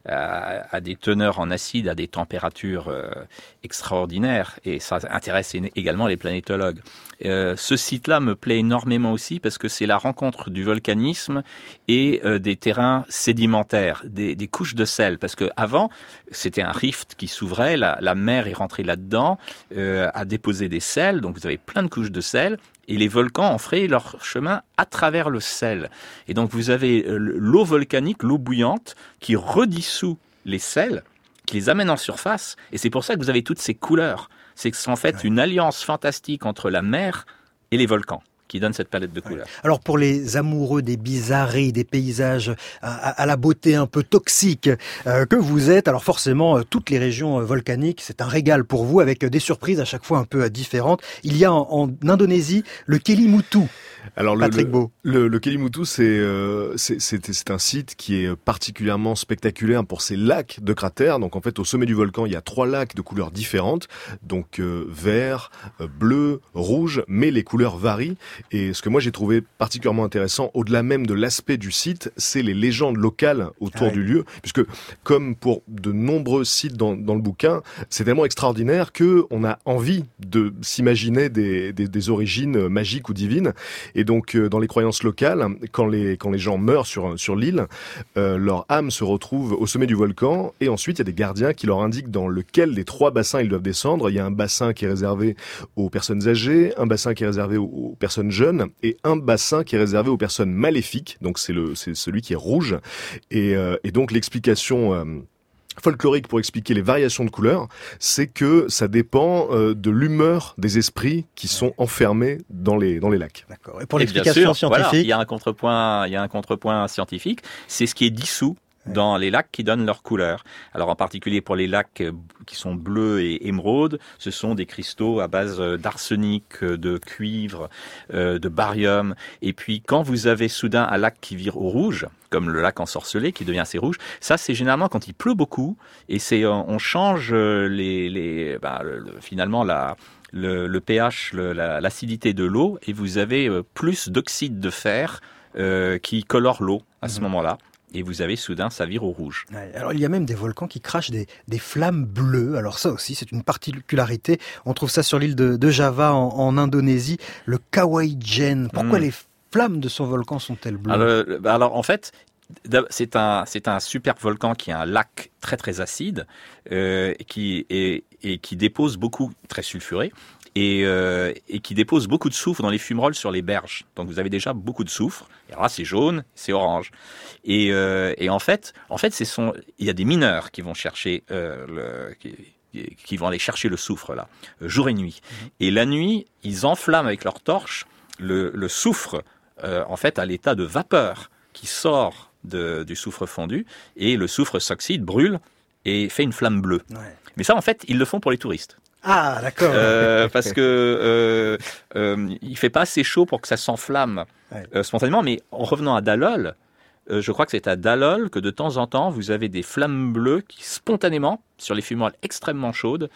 à, à des teneurs en acide, à des températures euh, extraordinaires. Et ça intéresse également les planétologues. Euh, ce site-là me plaît énormément aussi parce que c'est la rencontre du volcanisme et euh, des terrains sédimentaires, des, des couches de sel. Parce que avant, c'était un rift qui s'ouvrait, la, la mer est rentrée là-dedans, euh, a déposé des sels, donc vous avez plein de couches de sel. Et les volcans ont frayé leur chemin à travers le sel. Et donc vous avez l'eau volcanique, l'eau bouillante, qui redissout les sels, qui les amène en surface. Et c'est pour ça que vous avez toutes ces couleurs. C'est que c'est en fait une alliance fantastique entre la mer et les volcans qui donne cette palette de couleurs. Alors pour les amoureux des bizarreries, des paysages à, à la beauté un peu toxique euh, que vous êtes, alors forcément euh, toutes les régions euh, volcaniques, c'est un régal pour vous avec euh, des surprises à chaque fois un peu euh, différentes. Il y a en, en Indonésie le Kelimutu. Alors Patrick le, Beau. Le, le Kelimutu, c'est, euh, c'est, c'est, c'est un site qui est particulièrement spectaculaire pour ses lacs de cratères. Donc en fait, au sommet du volcan, il y a trois lacs de couleurs différentes, donc euh, vert, euh, bleu, rouge, mais les couleurs varient. Et ce que moi j'ai trouvé particulièrement intéressant, au-delà même de l'aspect du site, c'est les légendes locales autour ah ouais. du lieu, puisque comme pour de nombreux sites dans, dans le bouquin, c'est tellement extraordinaire que on a envie de s'imaginer des, des, des origines magiques ou divines. Et donc, euh, dans les croyances locales, quand les quand les gens meurent sur sur l'île, euh, leur âme se retrouve au sommet du volcan, et ensuite il y a des gardiens qui leur indiquent dans lequel des trois bassins ils doivent descendre. Il y a un bassin qui est réservé aux personnes âgées, un bassin qui est réservé aux, aux personnes jeunes, et un bassin qui est réservé aux personnes maléfiques. Donc c'est le c'est celui qui est rouge. Et euh, et donc l'explication euh, folklorique pour expliquer les variations de couleurs, c'est que ça dépend euh, de l'humeur des esprits qui sont enfermés dans les dans les lacs. D'accord. Et pour l'explication scientifique, voilà, il y a un contrepoint, il y a un contrepoint scientifique, c'est ce qui est dissous dans les lacs qui donnent leur couleur. Alors en particulier pour les lacs qui sont bleus et émeraudes, ce sont des cristaux à base d'arsenic, de cuivre, de barium. Et puis quand vous avez soudain un lac qui vire au rouge, comme le lac ensorcelé qui devient assez rouge, ça c'est généralement quand il pleut beaucoup et c'est on change les les bah, le, finalement la le, le pH, le, la, l'acidité de l'eau, et vous avez plus d'oxyde de fer euh, qui colore l'eau à ce mmh. moment-là. Et vous avez soudain, ça vire au rouge. Ouais, alors il y a même des volcans qui crachent des, des flammes bleues. Alors ça aussi, c'est une particularité. On trouve ça sur l'île de, de Java en, en Indonésie. Le Kawaïjen. Pourquoi mmh. les flammes de son volcan sont-elles bleues ? alors, alors en fait, c'est un, c'est un super volcan qui a un lac très très acide euh, qui, et, et qui dépose beaucoup, très sulfuré, et, euh, et qui dépose beaucoup de soufre dans les fumerolles sur les berges. Donc vous avez déjà beaucoup de soufre. Et alors là, c'est jaune, c'est orange. Et, euh, et en fait, en fait, c'est son, il y a des mineurs qui vont chercher euh, le, qui, qui vont aller chercher le soufre là, jour et nuit. Mmh. Et la nuit, ils enflamment avec leur torche le, le soufre, euh, en fait, à l'état de vapeur qui sort de, du soufre fondu, et le soufre s'oxyde, brûle et fait une flamme bleue. Ouais. Mais ça, en fait, ils le font pour les touristes. Ah, d'accord. Euh, parce que euh, euh, il fait pas assez chaud pour que ça s'enflamme ouais. euh, spontanément. Mais en revenant à Dalol, euh, je crois que c'est à Dalol que de temps en temps, vous avez des flammes bleues qui spontanément, sur les fumerolles extrêmement chaudes,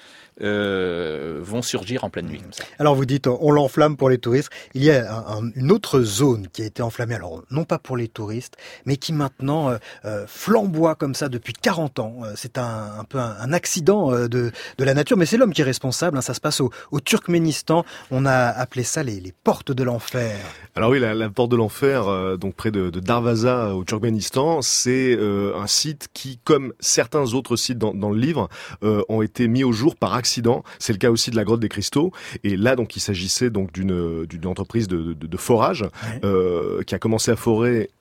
euh, vont surgir en pleine nuit. Comme ça. Alors vous dites, on l'enflamme pour les touristes. Il y a un, un, une autre zone qui a été enflammée, alors non pas pour les touristes, mais qui maintenant euh, flamboie comme ça depuis quarante ans. C'est un, un peu un, un accident de, de la nature, mais c'est l'homme qui est responsable. Hein. Ça se passe au, au Turkménistan. On a appelé ça les, les portes de l'enfer. Alors oui, la, la porte de l'enfer, euh, donc près de, de Darvaza au Turkménistan, c'est euh, un site qui, comme certains autres sites dans, dans le livre, Euh, ont été mis au jour par accident. C'est le cas aussi de la grotte des cristaux. Et là, donc, il s'agissait donc d'une d'une entreprise de, de, de forage ouais. euh, qui a commencé à forer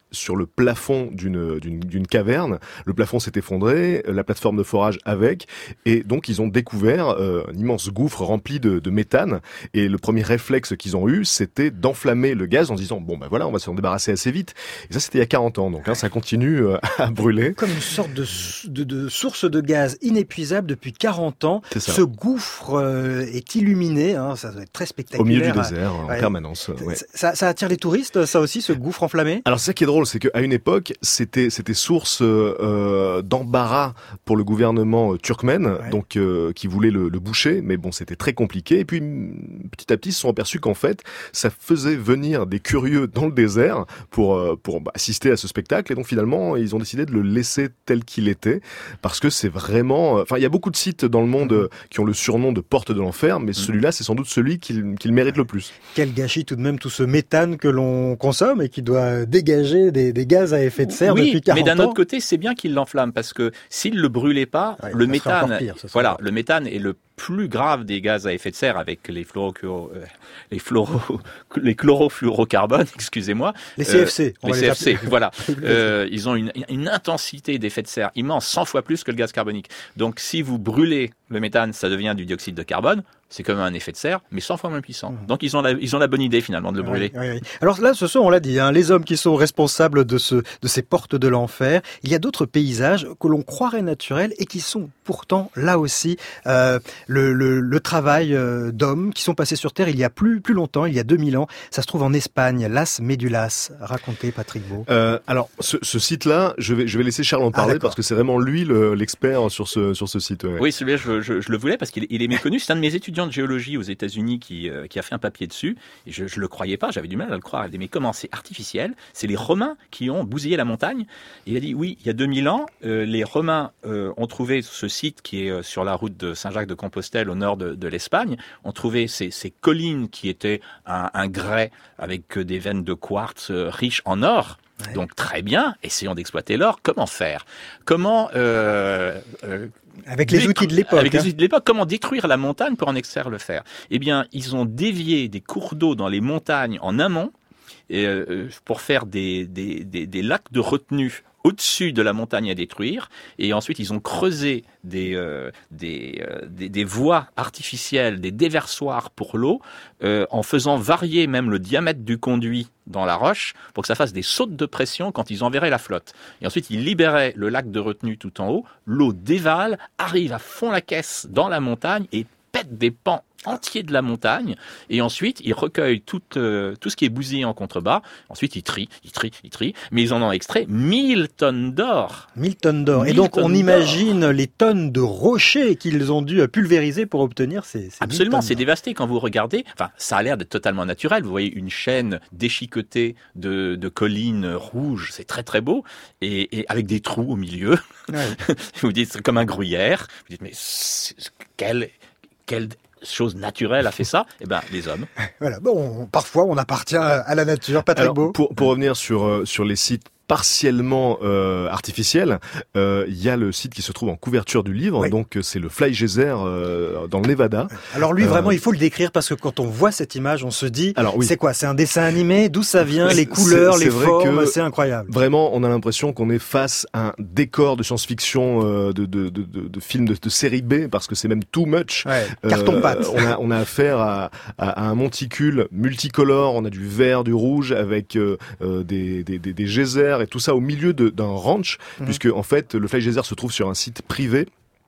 sur le plafond d'une, d'une, d'une caverne. Le plafond s'est effondré, la plateforme de forage avec, et donc ils ont découvert euh, un immense gouffre rempli de, de méthane. Et le premier réflexe qu'ils ont eu, c'était d'enflammer le gaz en se disant bon ben voilà, on va s'en débarrasser assez vite. Et ça, c'était il y a quarante ans, donc hein, ça continue euh, à brûler. Comme une sorte de, de, de source de gaz inépuisable depuis quarante ans. Ce gouffre euh, est illuminé, hein, ça doit être très spectaculaire. Au milieu du désert, en ouais. permanence. Ouais. Ça, ça attire les touristes, ça aussi, ce gouffre enflammé? Alors c'est ça qui est drôle, c'est qu'à une époque, c'était c'était source euh, d'embarras pour le gouvernement turkmène, ouais. donc euh, qui voulait le, le boucher, mais bon, c'était très compliqué. Et puis petit à petit, ils se sont aperçus qu'en fait, ça faisait venir des curieux dans le désert pour euh, pour bah, assister à ce spectacle. Et donc finalement, ils ont décidé de le laisser tel qu'il était, parce que c'est vraiment. Enfin, il y a beaucoup de sites dans le monde mmh. qui ont le surnom de porte de l'enfer, mais mmh. celui-là, c'est sans doute celui qu'il qu'il mérite le plus. Quel gâchis tout de même tout ce méthane que l'on consomme et qui doit dégager des, des gaz à effet de serre oui, depuis quarante ans. Mais d'un autre côté, c'est bien qu'il l'enflamme parce que s'il le brûlait pas, ouais, le méthane, pire, voilà, le méthane est le plus grave des gaz à effet de serre avec les fluoro, euh, les fluoro, les chlorofluorocarbones, excusez-moi. Les C F C. Euh, les C F C, voilà. euh, ils ont une, une intensité d'effet de serre immense, cent fois plus que le gaz carbonique. Donc, si vous brûlez le méthane, ça devient du dioxyde de carbone. C'est comme un effet de serre, mais cent fois moins puissant. Mmh. Donc ils ont la, ils ont la bonne idée finalement de le brûler. Oui, oui, oui. Alors là, ce sont, on l'a dit, hein, les hommes qui sont responsables de, ce, de ces portes de l'enfer. Il y a d'autres paysages que l'on croirait naturels et qui sont pourtant là aussi euh, le, le, le travail euh, d'hommes qui sont passés sur Terre il y a plus, plus longtemps, il y a deux mille ans. Ça se trouve en Espagne, Las Médulas. Racontez, Patrick Beau. Euh, alors, ce, ce site-là, je vais, je vais laisser Charles en parler ah, parce que c'est vraiment lui le, l'expert sur ce, sur ce site. Ouais. Oui, celui-là, je, je, je le voulais parce qu'il il est méconnu. C'est un de mes étudiants de géologie aux États-Unis qui, euh, qui a fait un papier dessus. Et je, je le croyais pas, j'avais du mal à le croire. Il dit, mais comment c'est artificiel? C'est les Romains qui ont bousillé la montagne. Et il a dit, oui, il y a deux mille ans, euh, les Romains euh, ont trouvé ce site qui est euh, sur la route de Saint-Jacques-de-Compostelle au nord de, de l'Espagne. Ont trouvé ces, ces collines qui étaient un, un grès avec des veines de quartz euh, riches en or. Ouais. Donc très bien, essayons d'exploiter l'or. Comment faire? Comment euh, euh, avec les outils de l'époque. Avec hein. les outils de l'époque, comment détruire la montagne pour en extraire le fer? Eh bien, ils ont dévié des cours d'eau dans les montagnes en amont et, euh, pour faire des, des, des, des lacs de retenue au-dessus de la montagne à détruire, et ensuite ils ont creusé des, euh, des, euh, des, des voies artificielles, des déversoirs pour l'eau, euh, en faisant varier même le diamètre du conduit dans la roche pour que ça fasse des sautes de pression quand ils enverraient la flotte. Et ensuite ils libéraient le lac de retenue tout en haut, l'eau dévale, arrive à fond la caisse dans la montagne et pète des pans entiers de la montagne, et ensuite ils recueillent tout, euh, tout ce qui est bousillé en contrebas, ensuite ils trient, ils trient, ils trient, mais ils en ont extrait mille tonnes d'or. mille tonnes d'or. Et donc on imagine les tonnes de rochers qu'ils ont dû pulvériser pour obtenir ces, ces Absolument, c'est dévasté quand vous regardez, enfin ça a l'air d'être totalement naturel, vous voyez une chaîne déchiquetée de, de collines rouges, c'est très très beau, et, et avec des trous au milieu, ouais. Vous dites c'est comme un gruyère, vous dites mais quel... quel chose naturelle a fait ça? Eh ben, les hommes. Voilà. Bon, parfois, on appartient à la nature. Patrick Alors, Beau. Pour, pour revenir sur, sur les sites partiellement euh, artificiel. Il euh, y a le site qui se trouve en couverture du livre, oui. donc c'est le Fly Geyser euh, dans le Nevada. Alors lui, vraiment, euh... il faut le décrire parce que quand on voit cette image, on se dit, Alors, oui. c'est quoi? C'est un dessin animé? D'où ça vient? Les couleurs, c'est, c'est les formes, c'est incroyable. Vraiment, on a l'impression qu'on est face à un décor de science-fiction, euh, de, de, de, de, de film de, de série B, parce que c'est même too much. Ouais, carton-pâte. Euh, on, a, on a affaire à, à, à un monticule multicolore, on a du vert, du rouge, avec euh, des, des, des, des geysers, et tout ça au milieu de, d'un ranch, mmh. puisque en fait le Fly Geyser se trouve sur un site privé.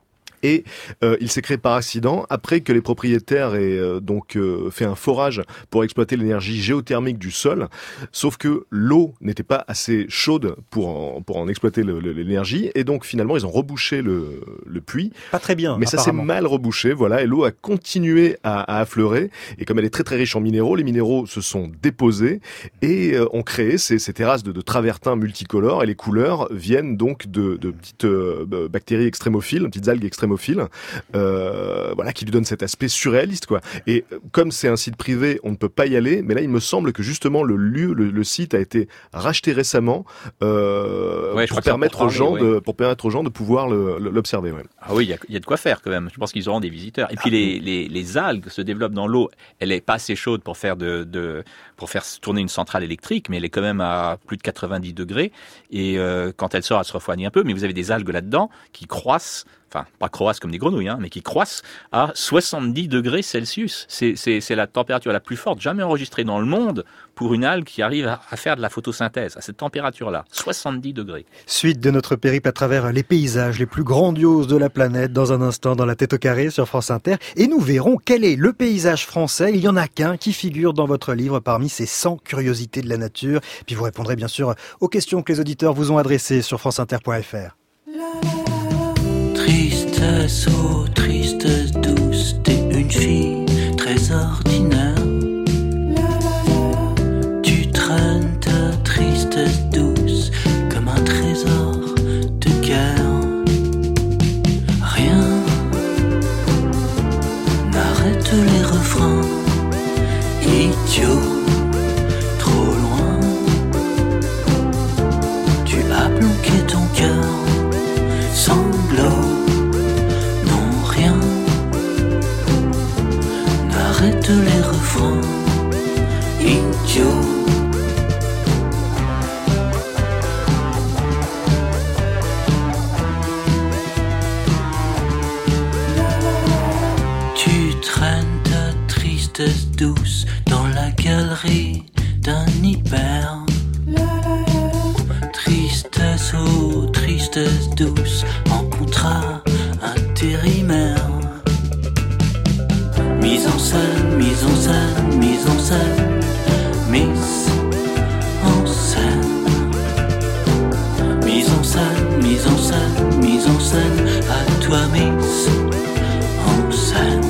Et euh, il s'est créé par accident après que les propriétaires aient euh, donc euh, fait un forage pour exploiter l'énergie géothermique du sol. Sauf que l'eau n'était pas assez chaude pour en, pour en exploiter le, le, l'énergie. Et donc finalement ils ont rebouché le, le puits. Pas très bien. Mais ça s'est mal rebouché, voilà. Et l'eau a continué à, à affleurer. Et comme elle est très très riche en minéraux, les minéraux se sont déposés et euh, ont créé ces, ces terrasses de, de travertins multicolores. Et les couleurs viennent donc de, de petites euh, bactéries extrémophiles, petites algues extrémophiles, Némophile, euh, voilà, qui lui donne cet aspect surréaliste, quoi. Et comme c'est un site privé, on ne peut pas y aller, mais là, il me semble que justement le lieu, le, le site a été racheté récemment euh, ouais, pour permettre aux gens ouais. de, pour permettre aux gens de pouvoir le, le, l'observer. Ouais. Ah oui, il y a, y a de quoi faire quand même. Je pense qu'ils auront des visiteurs. Et puis ah, les, les, les algues se développent dans l'eau. Elle est pas assez chaude pour faire de, de pour faire tourner une centrale électrique, mais elle est quand même à plus de quatre-vingt-dix degrés. Et euh, quand elle sort, elle se refroidit un peu. Mais vous avez des algues là-dedans qui croissent. Enfin, pas croissent comme des grenouilles, hein, mais qui croissent à soixante-dix degrés Celsius. C'est, c'est, c'est la température la plus forte jamais enregistrée dans le monde pour une algue qui arrive à, à faire de la photosynthèse, à cette température-là, soixante-dix degrés. Suite de notre périple à travers les paysages les plus grandioses de la planète, dans un instant dans la tête au carré sur France Inter. Et nous verrons quel est le paysage français. Il y en a qu'un qui figure dans votre livre parmi ces cent curiosités de la nature. Puis vous répondrez bien sûr aux questions que les auditeurs vous ont adressées sur franceinter point f r. Tristesse, oh tristesse douce, t'es une fille très ordinaire. Tu traînes ta tristesse douce comme un trésor de guerre. Rien n'arrête les refrains, idiots, trop loin. Tu as planqué ton cœur, sanglot. Arrête les refrains, idiots. Tu traînes ta tristesse douce dans la galerie d'un hyper. Tristesse, oh tristesse douce, en contrat intérimaire. Mise en scène, mise en scène, mise en scène, mise en scène. Mise en scène, mise en scène, mise en scène, à toi mise en scène.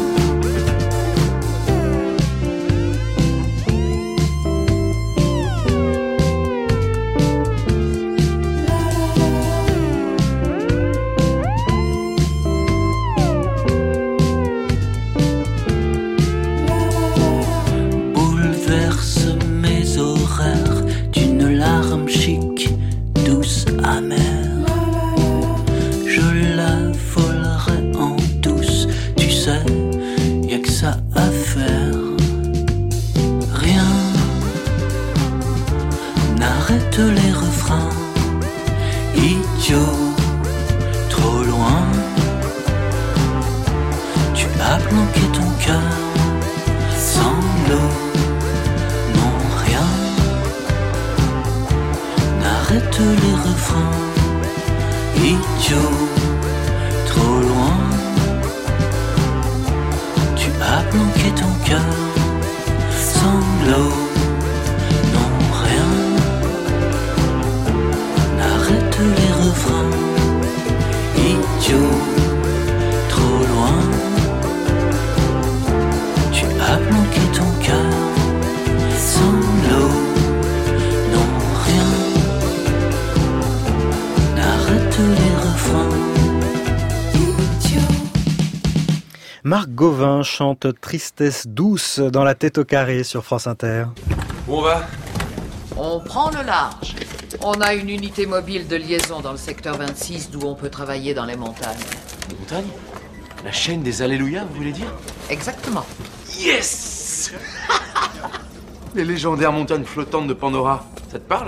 Marc Gauvin chante Tristesse douce dans la tête au carré sur France Inter. Où on va ? On prend le large. On a une unité mobile de liaison dans le secteur vingt-six d'où on peut travailler dans les montagnes. Les montagnes ? La chaîne des Alléluia, vous voulez dire ? Exactement. Yes. Les légendaires montagnes flottantes de Pandora, ça te parle ?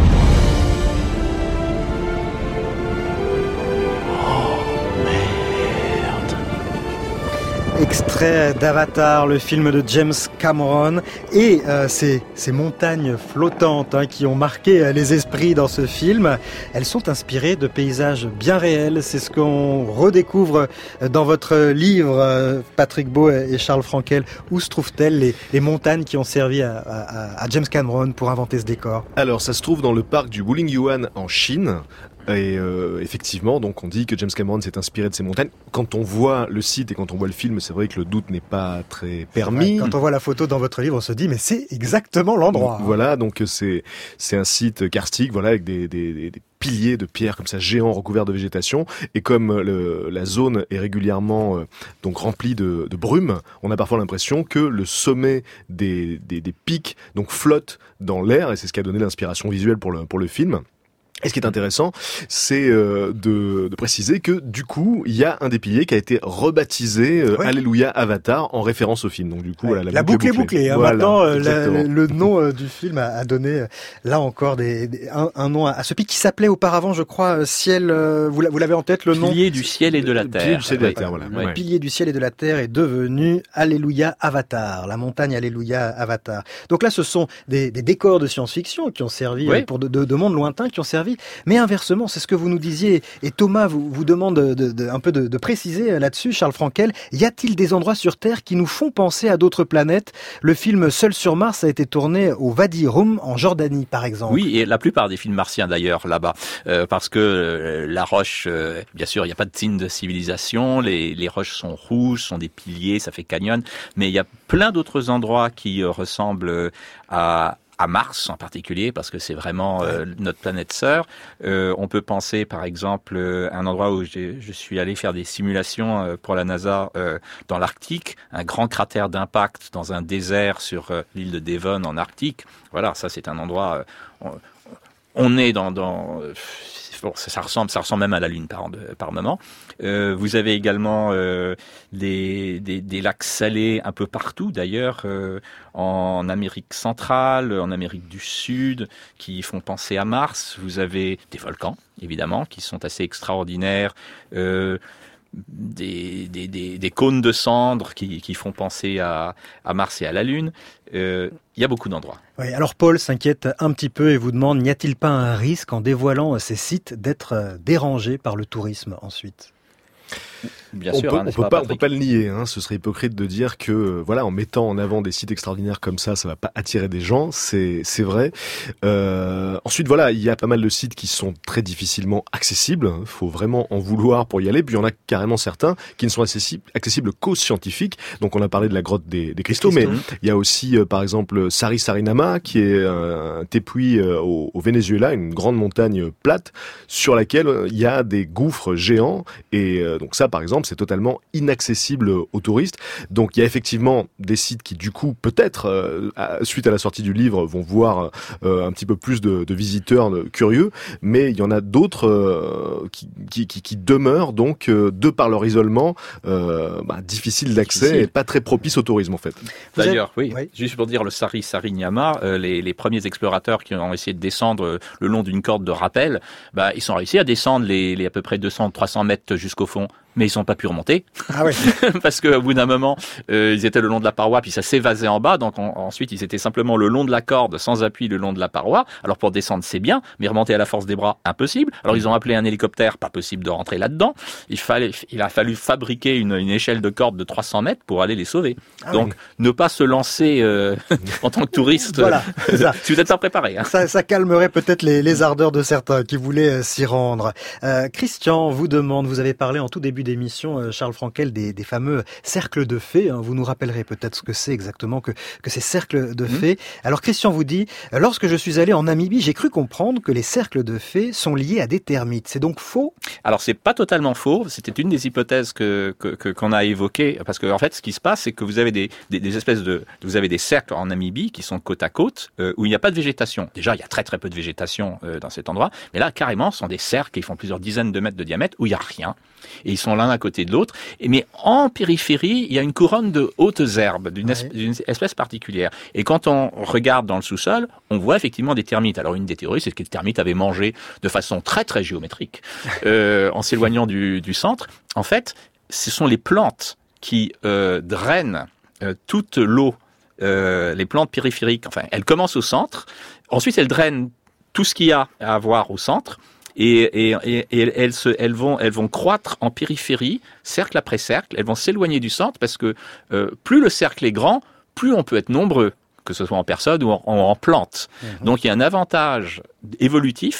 Extrait d'Avatar, le film de James Cameron, et euh, ces, ces montagnes flottantes hein, qui ont marqué euh, les esprits dans ce film, elles sont inspirées de paysages bien réels. C'est ce qu'on redécouvre dans votre livre, euh, Patrick Beau et Charles Frankel. Où se trouvent-elles les, les montagnes qui ont servi à, à, à James Cameron pour inventer ce décor ? Alors, ça se trouve dans le parc du Wulingyuan en Chine. Et euh, effectivement, donc on dit que James Cameron s'est inspiré de ces montagnes. Quand on voit le site et quand on voit le film, c'est vrai que le doute n'est pas très permis. Quand on voit la photo dans votre livre, on se dit mais c'est exactement l'endroit. Voilà, donc c'est c'est un site karstique, voilà, avec des des, des, des piliers de pierre comme ça géants recouverts de végétation. Et comme le, la zone est régulièrement euh, donc remplie de, de brume, on a parfois l'impression que le sommet des des, des pics donc flotte dans l'air, et c'est ce qui a donné l'inspiration visuelle pour le pour le film. Et ce qui est intéressant, c'est euh, de, de préciser que du coup, il y a un des piliers qui a été rebaptisé euh, ouais. Alléluia Avatar en référence au film. Donc du coup, ouais, voilà, la, la boucle est bouclée. Hein, voilà, maintenant, euh, la, le nom euh, du film a, a donné euh, là encore des, des, un, un nom à, à ce pic qui s'appelait auparavant, je crois, euh, ciel. Euh, vous, vous l'avez en tête le nom? Pilier du ciel et de la terre. Pilier du ciel et de la terre. Voilà. Le ouais. pilier du ciel et de la terre est devenu Alléluia Avatar, la montagne Alléluia Avatar. Donc là, ce sont des, des décors de science-fiction qui ont servi oui. euh, pour de, de, de mondes lointains, qui ont servi, mais inversement. C'est ce que vous nous disiez, et Thomas vous, vous demande de, de, de, un peu de, de préciser là-dessus, Charles Frankel. Y a-t-il des endroits sur Terre qui nous font penser à d'autres planètes? Le film Seul sur Mars a été tourné au Wadi Rum en Jordanie, par exemple. Oui, et la plupart des films martiens d'ailleurs là-bas, euh, parce que euh, la roche, euh, bien sûr, il n'y a pas de signe de civilisation, les, les roches sont rouges, sont des piliers, ça fait canyon, mais il y a plein d'autres endroits qui euh, ressemblent à à Mars en particulier, parce que c'est vraiment euh, notre planète sœur. Euh, on peut penser, par exemple, euh, un endroit où j'ai, je suis allé faire des simulations euh, pour la NASA euh, dans l'Arctique, un grand cratère d'impact dans un désert sur euh, l'île de Devon en Arctique. Voilà, ça c'est un endroit... Euh, on, on est dans... dans euh, Bon, ça, ça ressemble, ça ressemble même à la Lune par, par moment. Euh, vous avez également euh, des, des, des lacs salés un peu partout, d'ailleurs, euh, en Amérique centrale, en Amérique du Sud, qui font penser à Mars. Vous avez des volcans, évidemment, qui sont assez extraordinaires. Euh, Des, des, des, des cônes de cendres qui, qui font penser à, à Mars et à la Lune. Euh, il y a beaucoup d'endroits. Oui, alors Paul s'inquiète un petit peu et vous demande, n'y a-t-il pas un risque en dévoilant ces sites d'être dérangés par le tourisme ensuite ? Bien on sûr, peut, hein, on peut pas, pas, on peut pas le nier. Hein. Ce serait hypocrite de dire que, voilà, en mettant en avant des sites extraordinaires comme ça, ça va pas attirer des gens. C'est, c'est vrai. Euh, ensuite, voilà, il y a pas mal de sites qui sont très difficilement accessibles. Il faut vraiment en vouloir pour y aller. Puis il y en a carrément certains qui ne sont accessibles, accessibles qu'aux scientifiques. Donc on a parlé de la grotte des, des cristaux, mais il y a aussi, euh, par exemple, Sari Sarinama, qui est un tépuis euh, au, au Venezuela, une grande montagne plate sur laquelle il y a des gouffres géants. Et euh, donc ça, par exemple, c'est totalement inaccessible aux touristes. Donc il y a effectivement des sites qui, du coup, peut-être, euh, suite à la sortie du livre, vont voir euh, un petit peu plus de, de visiteurs de, curieux, mais il y en a d'autres euh, qui, qui, qui, qui demeurent, donc, euh, de par leur isolement, euh, bah, difficiles d'accès Difficile. et pas très propices au tourisme, en fait. D'ailleurs, oui, oui, juste pour dire, le Sari Sarinyama, euh, les, les premiers explorateurs qui ont essayé de descendre le long d'une corde de rappel, bah, ils sont réussi à descendre les, les à peu près deux cents à trois cents mètres jusqu'au fond. Mais ils n'ont pas pu remonter. Ah ouais. Parce qu'au bout d'un moment, euh, ils étaient le long de la paroi, puis ça s'évasait en bas. Donc on, ensuite, ils étaient simplement le long de la corde, sans appui, le long de la paroi. Alors pour descendre, c'est bien, mais remonter à la force des bras, impossible. Alors ils ont appelé un hélicoptère, pas possible de rentrer là-dedans. Il fallait, il a fallu fabriquer une, une échelle de corde de trois cents mètres pour aller les sauver. Ah donc oui. ne pas se lancer euh, en tant que touriste. Voilà, c'est ça. Si vous êtes pas préparé. Hein. Ça, ça calmerait peut-être les, les ardeurs de certains qui voulaient s'y rendre. Euh, Christian vous demande, vous avez parlé en tout début d'émission, Charles Frankel, des, des fameux cercles de fées. Vous nous rappellerez peut-être ce que c'est exactement que, que ces cercles de mmh. fées. Alors Christian vous dit, lorsque je suis allé en Namibie, j'ai cru comprendre que les cercles de fées sont liés à des termites. C'est donc faux ? Alors c'est pas totalement faux. C'était une des hypothèses que, que, que qu'on a évoquées, parce que en fait, ce qui se passe, c'est que vous avez des, des, des espèces de, vous avez des cercles en Namibie qui sont côte à côte, euh, où il n'y a pas de végétation. Déjà, il y a très très peu de végétation euh, dans cet endroit, mais là, carrément, ce sont des cercles qui font plusieurs dizaines de mètres de diamètre où il y a rien, et ils sont l'un à côté de l'autre. Et, mais en périphérie, il y a une couronne de hautes herbes d'une, ouais. espèce, d'une espèce particulière. Et quand on regarde dans le sous-sol, on voit effectivement des termites. Alors une des théories, c'est que les termites avaient mangé de façon très très géométrique, euh, en s'éloignant du, du centre. En fait, ce sont les plantes qui euh, drainent euh, toute l'eau, euh, les plantes périphériques. Enfin, elles commencent au centre. Ensuite, elles drainent tout ce qu'il y a à avoir au centre. Et, et, et, et elles, se, elles, vont, elles vont croître en périphérie, cercle après cercle. Elles vont s'éloigner du centre parce que euh, plus le cercle est grand, plus on peut être nombreux, que ce soit en personne ou en, en, en plantes. Mmh. Donc il y a un avantage évolutif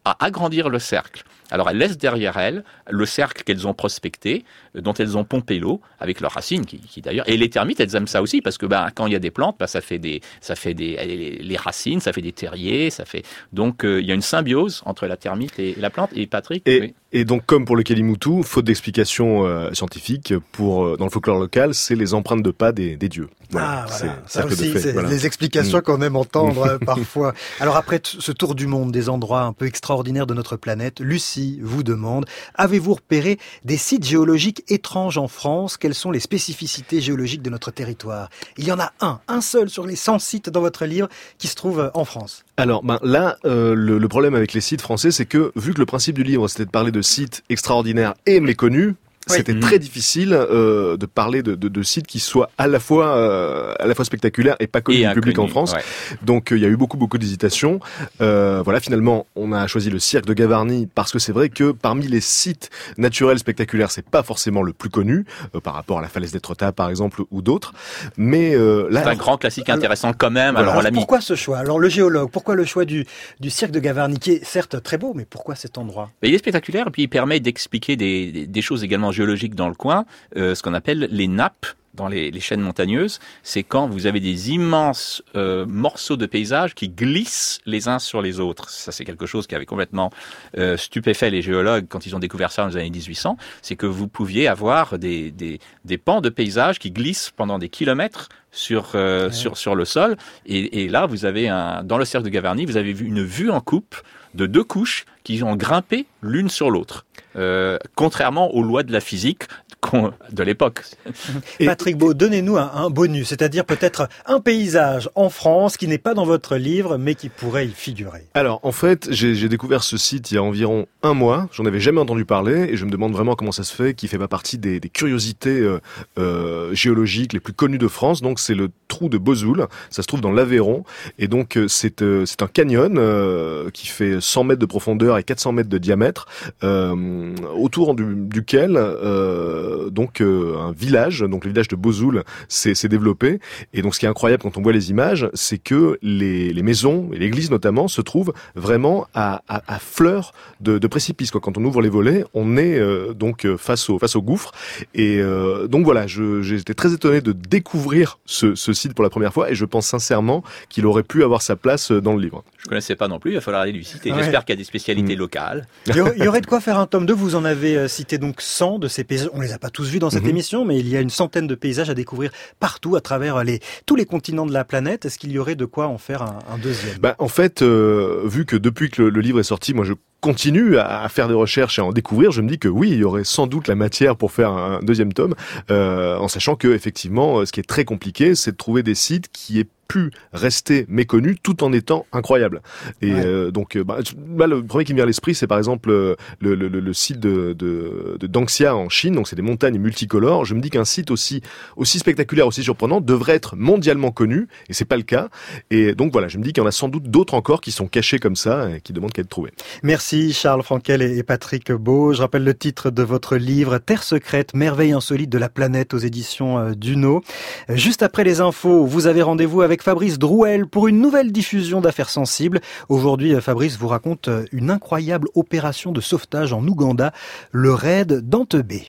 à agrandir le cercle. Alors elles laissent derrière elles le cercle qu'elles ont prospecté, dont elles ont pompé l'eau avec leurs racines, qui, qui d'ailleurs, et les termites elles aiment ça aussi parce que ben quand il y a des plantes, ben, ça fait des, ça fait des les, les racines, ça fait des terriers, ça fait donc euh, il y a une symbiose entre la termite et, et la plante. Et Patrick. Et, oui. et donc comme pour le Kalimutu, faute d'explication euh, scientifique, pour euh, dans le folklore local, c'est les empreintes de pas des, des dieux. Voilà, ah, voilà. C'est, ça aussi, fait, c'est voilà. les explications mmh. qu'on aime entendre euh, parfois. Alors après t- ce tour du monde des endroits un peu extraordinaires de notre planète, Lucie vous demande, avez-vous repéré des sites géologiques étranges en France ? Quelles sont les spécificités géologiques de notre territoire ? Il y en a un, un seul sur les cent sites dans votre livre qui se trouve en France. Alors ben là, euh, le, le problème avec les sites français, c'est que vu que le principe du livre c'était de parler de sites extraordinaires et méconnus, oui. C'était mmh. très difficile euh, de parler de, de, de sites qui soient à la fois euh, à la fois spectaculaires et pas connus du public en France. Ouais. Donc il euh, y a eu beaucoup beaucoup d'hésitations. Euh, voilà, finalement, on a choisi le cirque de Gavarnie parce que c'est vrai que parmi les sites naturels spectaculaires, c'est pas forcément le plus connu euh, par rapport à la falaise d'Étretat par exemple ou d'autres. Mais euh, là, c'est un grand classique alors, intéressant quand même. Voilà, alors, on l'a mis. Pourquoi ce choix ? Alors le géologue, pourquoi le choix du du cirque de Gavarnie qui est certes très beau, mais pourquoi cet endroit ? Mais il est spectaculaire et puis il permet d'expliquer des, des, des choses également géologiques dans le coin, euh, ce qu'on appelle les nappes dans les, les chaînes montagneuses. C'est quand vous avez des immenses euh, morceaux de paysage qui glissent les uns sur les autres. Ça, c'est quelque chose qui avait complètement euh, stupéfait les géologues quand ils ont découvert ça dans les années dix-huit cents. C'est que vous pouviez avoir des, des, des pans de paysage qui glissent pendant des kilomètres sur euh, ouais. sur sur le sol. Et, et là, vous avez un dans le cercle de Gavarnie, vous avez vu une vue en coupe de deux couches qui ont grimpé l'une sur l'autre, euh, contrairement aux lois de la physique de l'époque. Et Patrick Beau, donnez-nous un, un bonus, c'est-à-dire peut-être un paysage en France qui n'est pas dans votre livre, mais qui pourrait y figurer. Alors, en fait, j'ai, j'ai découvert ce site il y a environ un mois. J'en avais jamais entendu parler et je me demande vraiment comment ça se fait, qu'il fait pas partie des, des curiosités euh, euh, géologiques les plus connues de France. Donc, c'est le trou de Bozoul. Ça se trouve dans l'Aveyron. Et donc, c'est, euh, c'est un canyon euh, qui fait cent mètres de profondeur et quatre cents mètres de diamètre, euh, autour du, duquel euh, donc euh, un village, donc le village de Bozoul, s'est, s'est développé. Et donc, ce qui est incroyable quand on voit les images, c'est que les, les maisons et l'église notamment se trouvent vraiment à, à, à fleur de, de précipice. Quoi. Quand on ouvre les volets, on est euh, donc face au face au gouffre. Et euh, donc voilà, je, j'ai été très étonné de découvrir ce, ce site pour la première fois, et je pense sincèrement qu'il aurait pu avoir sa place dans le livre. Je connaissais pas non plus, il va falloir aller lui citer. Ouais. J'espère qu'il y a des spécialités mmh. locales. Il y, aurait, il y aurait de quoi faire un tome deux. Vous en avez cité donc cent de ces paysages. On les a pas tous vus dans cette mmh. émission, mais il y a une centaine de paysages à découvrir partout à travers les tous les continents de la planète. Est-ce qu'il y aurait de quoi en faire un, un deuxième ? Bah, en fait, euh, vu que depuis que le, le livre est sorti, moi je continue à faire des recherches et à en découvrir, je me dis que oui, il y aurait sans doute la matière pour faire un deuxième tome, euh, en sachant que effectivement, ce qui est très compliqué, c'est de trouver des sites qui aient pu rester méconnu tout en étant incroyable. Et ouais. euh, donc, bah, bah, le premier qui me vient à l'esprit, c'est par exemple le, le, le, le site de, de, de Dangxia en Chine. Donc, c'est des montagnes multicolores. Je me dis qu'un site aussi aussi spectaculaire, aussi surprenant, devrait être mondialement connu, et c'est pas le cas. Et donc voilà, je me dis qu'il y en a sans doute d'autres encore qui sont cachés comme ça et qui demandent qu'à être trouvés. Merci Charles Frankel et Patrick Beau. Je rappelle le titre de votre livre, Terre secrète, merveille insolite de la planète, aux éditions Duno. Juste après les infos, vous avez rendez-vous avec Fabrice Drouel pour une nouvelle diffusion d'Affaires sensibles. Aujourd'hui, Fabrice vous raconte une incroyable opération de sauvetage en Ouganda, le raid d'Entebbe.